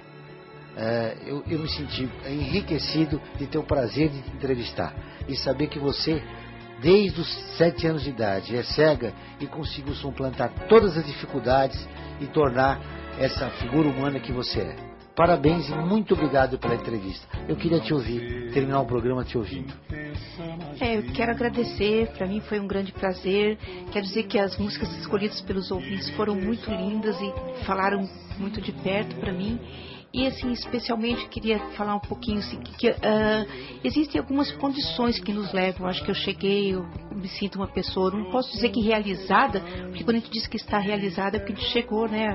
Eu me senti enriquecido de ter o prazer de te entrevistar e saber que você, desde os 7 anos de idade, é cega e conseguiu suplantar todas as dificuldades e tornar essa figura humana que você é. Parabéns e muito obrigado pela entrevista. Eu queria te ouvir, terminar o programa te ouvindo. Eu quero agradecer, para mim foi um grande prazer. Quero dizer que as músicas escolhidas pelos ouvintes foram muito lindas e falaram muito de perto para mim. E, assim, especialmente queria falar um pouquinho, assim, que existem algumas condições que nos levam. Acho que eu me sinto uma pessoa, não posso dizer que realizada, porque quando a gente diz que está realizada é porque a gente chegou, né,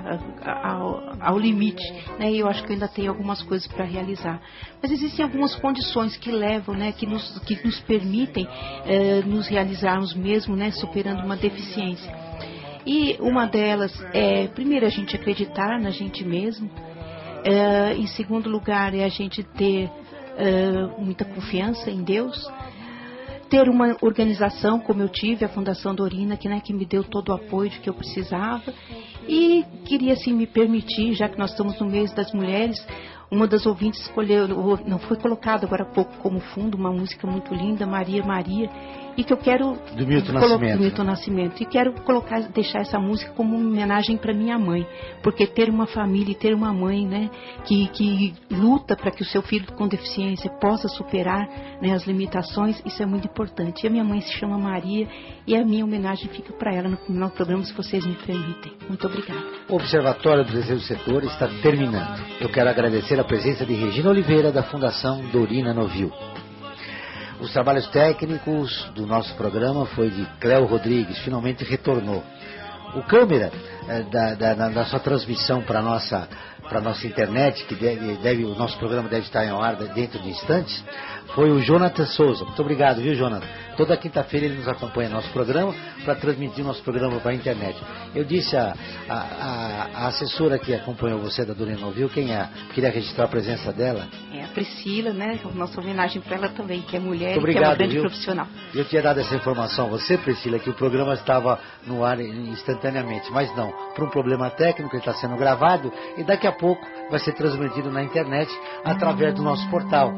ao limite, né, e eu acho que eu ainda tenho algumas coisas para realizar. Mas existem algumas condições que levam, né, que nos permitem nos realizarmos mesmo, né, superando uma deficiência. E uma delas é, primeiro, a gente acreditar na gente mesmo. Em segundo lugar, é a gente ter muita confiança em Deus, ter uma organização como eu tive, a Fundação Dorina, que me deu todo o apoio que eu precisava. E queria, assim, me permitir, já que nós estamos no mês das mulheres, uma das ouvintes escolheu, não foi colocado agora há pouco como fundo, uma música muito linda, Maria, Maria, e que eu quero do Milton Nascimento, e quero deixar essa música como uma homenagem para minha mãe, porque ter uma família e ter uma mãe, né, que luta para que o seu filho com deficiência possa superar, né, as limitações, isso é muito importante. E a minha mãe se chama Maria e a minha homenagem fica para ela no final do programa, se vocês me permitem. Muito obrigada. O Observatório do Terceiro Setor está terminando. Eu quero agradecer a presença de Regina Oliveira, da Fundação Dorina Novil. Os trabalhos técnicos do nosso programa foi de Cléo Rodrigues, finalmente retornou. O câmera da sua transmissão para a nossa internet, que o nosso programa deve estar em ar dentro de instantes, foi o Jonathan Souza. Muito obrigado, viu, Jonathan? Toda quinta-feira ele nos acompanha no nosso programa para transmitir o nosso programa para a internet. Eu disse a assessora que acompanhou você da Dorina Novil, quem é? Queria registrar a presença dela. É a Priscila, né? Nossa homenagem para ela também, que é mulher e que é uma grande profissional. Eu tinha dado essa informação a você, Priscila, que o programa estava no ar instantaneamente, mas não. Por um problema técnico, ele está sendo gravado e daqui a pouco vai ser transmitido na internet através do nosso portal,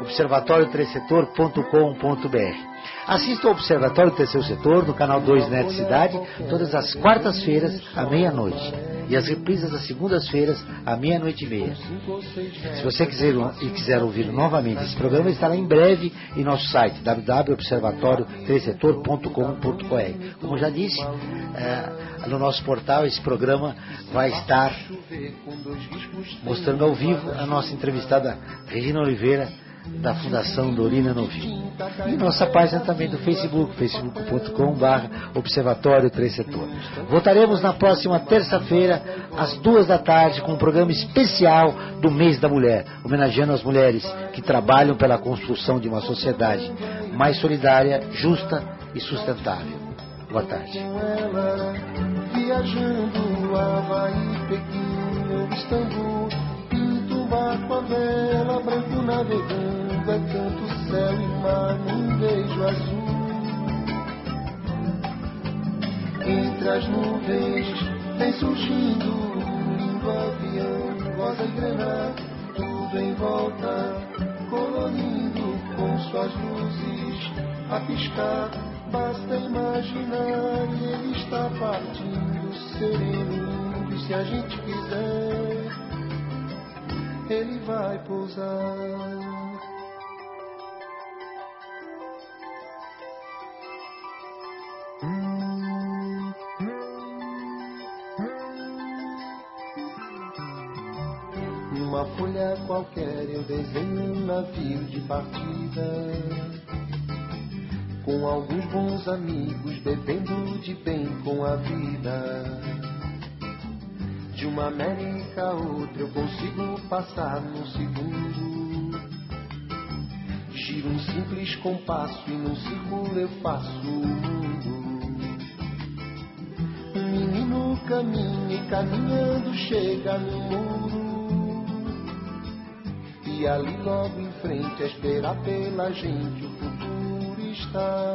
observatorioterceirsetor.com.br. Assista ao Observatório do Terceiro Setor no canal 2 Net Cidade, todas as quartas-feiras à meia-noite, e as reprises às segundas-feiras à meia-noite e meia. Se você quiser ouvir novamente esse programa, estará em breve em nosso site www.observatorioterceirsetor.com.br. Como já disse, no nosso portal esse programa vai estar mostrando ao vivo a nossa entrevistada Regina Oliveira, da Fundação Dorina Novil. E nossa página também do Facebook, facebook.com/Observatório Terceiro Setor. Voltaremos na próxima terça-feira, às 14h, com um programa especial do Mês da Mulher, homenageando as mulheres que trabalham pela construção de uma sociedade mais solidária, justa e sustentável. Boa tarde. Viajando Havaí, Pequim, Istambul, com a vela, branco navegando, é tanto céu e mar num beijo azul. Entre as nuvens vem surgindo lindo avião, rosa e grená, tudo em volta colorindo com suas luzes a piscar. Basta imaginar e ele está partindo, sereno. E se a gente quiser, ele vai pousar. Numa folha qualquer eu desenho um navio de partida, com alguns bons amigos bebendo de bem com a vida. De uma América a outra eu consigo passar num segundo. Giro um simples compasso e num círculo eu faço o mundo. Um menino caminha e caminhando chega no muro. E ali logo em frente a esperar pela gente o futuro está.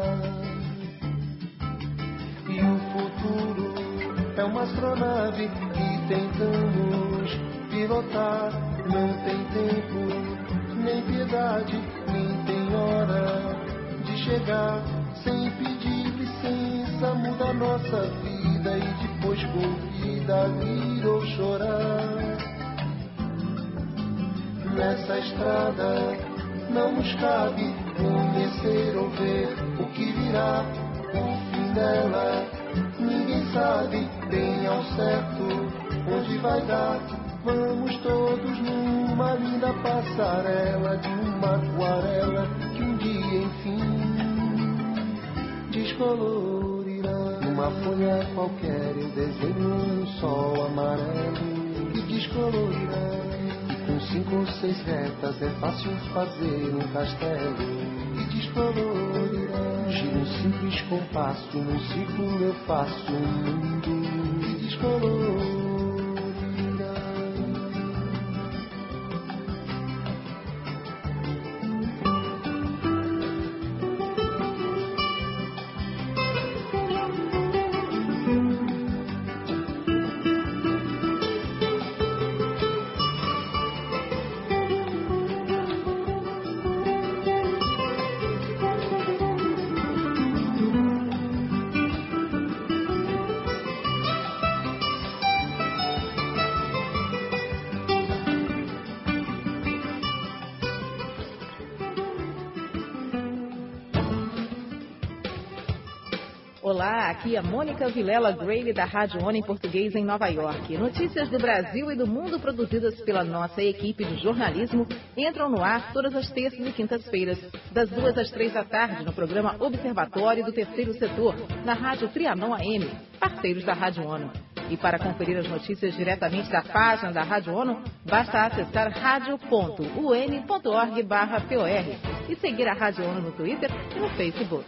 E o futuro é uma astronave que tentamos pilotar. Não tem tempo, nem piedade, nem tem hora de chegar. Sem pedir licença muda a nossa vida e depois convida a rir ou chorar. Nessa estrada não nos cabe conhecer ou ver o que virá, o fim dela. Ninguém sabe bem ao certo onde vai dar. Vamos todos numa linda passarela de uma aquarela que um dia enfim descolorirá. Numa folha qualquer eu desenho um sol amarelo que descolorirá. Com 5 ou 6 retas é fácil fazer um castelo que descolorirá. Giro um simples compasso, num círculo eu faço um mundo que descolorirá. Olá, aqui é a Mônica Vilela Grayle da Rádio ONU em português em Nova York. Notícias do Brasil e do mundo produzidas pela nossa equipe de jornalismo entram no ar todas as terças e quintas-feiras, das 2 às 3 da tarde, no programa Observatório do Terceiro Setor, na Rádio Trianon AM, parceiros da Rádio ONU. E para conferir as notícias diretamente da página da Rádio ONU, basta acessar radio.un.org/POR e seguir a Rádio ONU no Twitter e no Facebook.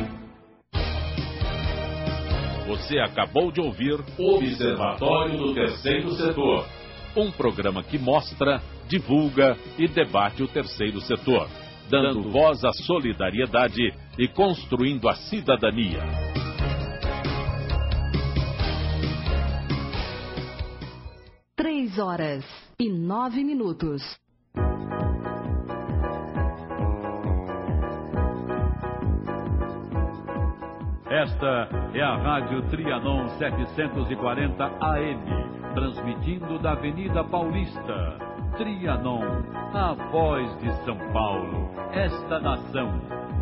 Você acabou de ouvir Observatório do Terceiro Setor, um programa que mostra, divulga e debate o terceiro setor, dando voz à solidariedade e construindo a cidadania. Três horas e 9 minutos. Esta é a Rádio Trianon 740 AM, transmitindo da Avenida Paulista. Trianon, a voz de São Paulo, esta nação.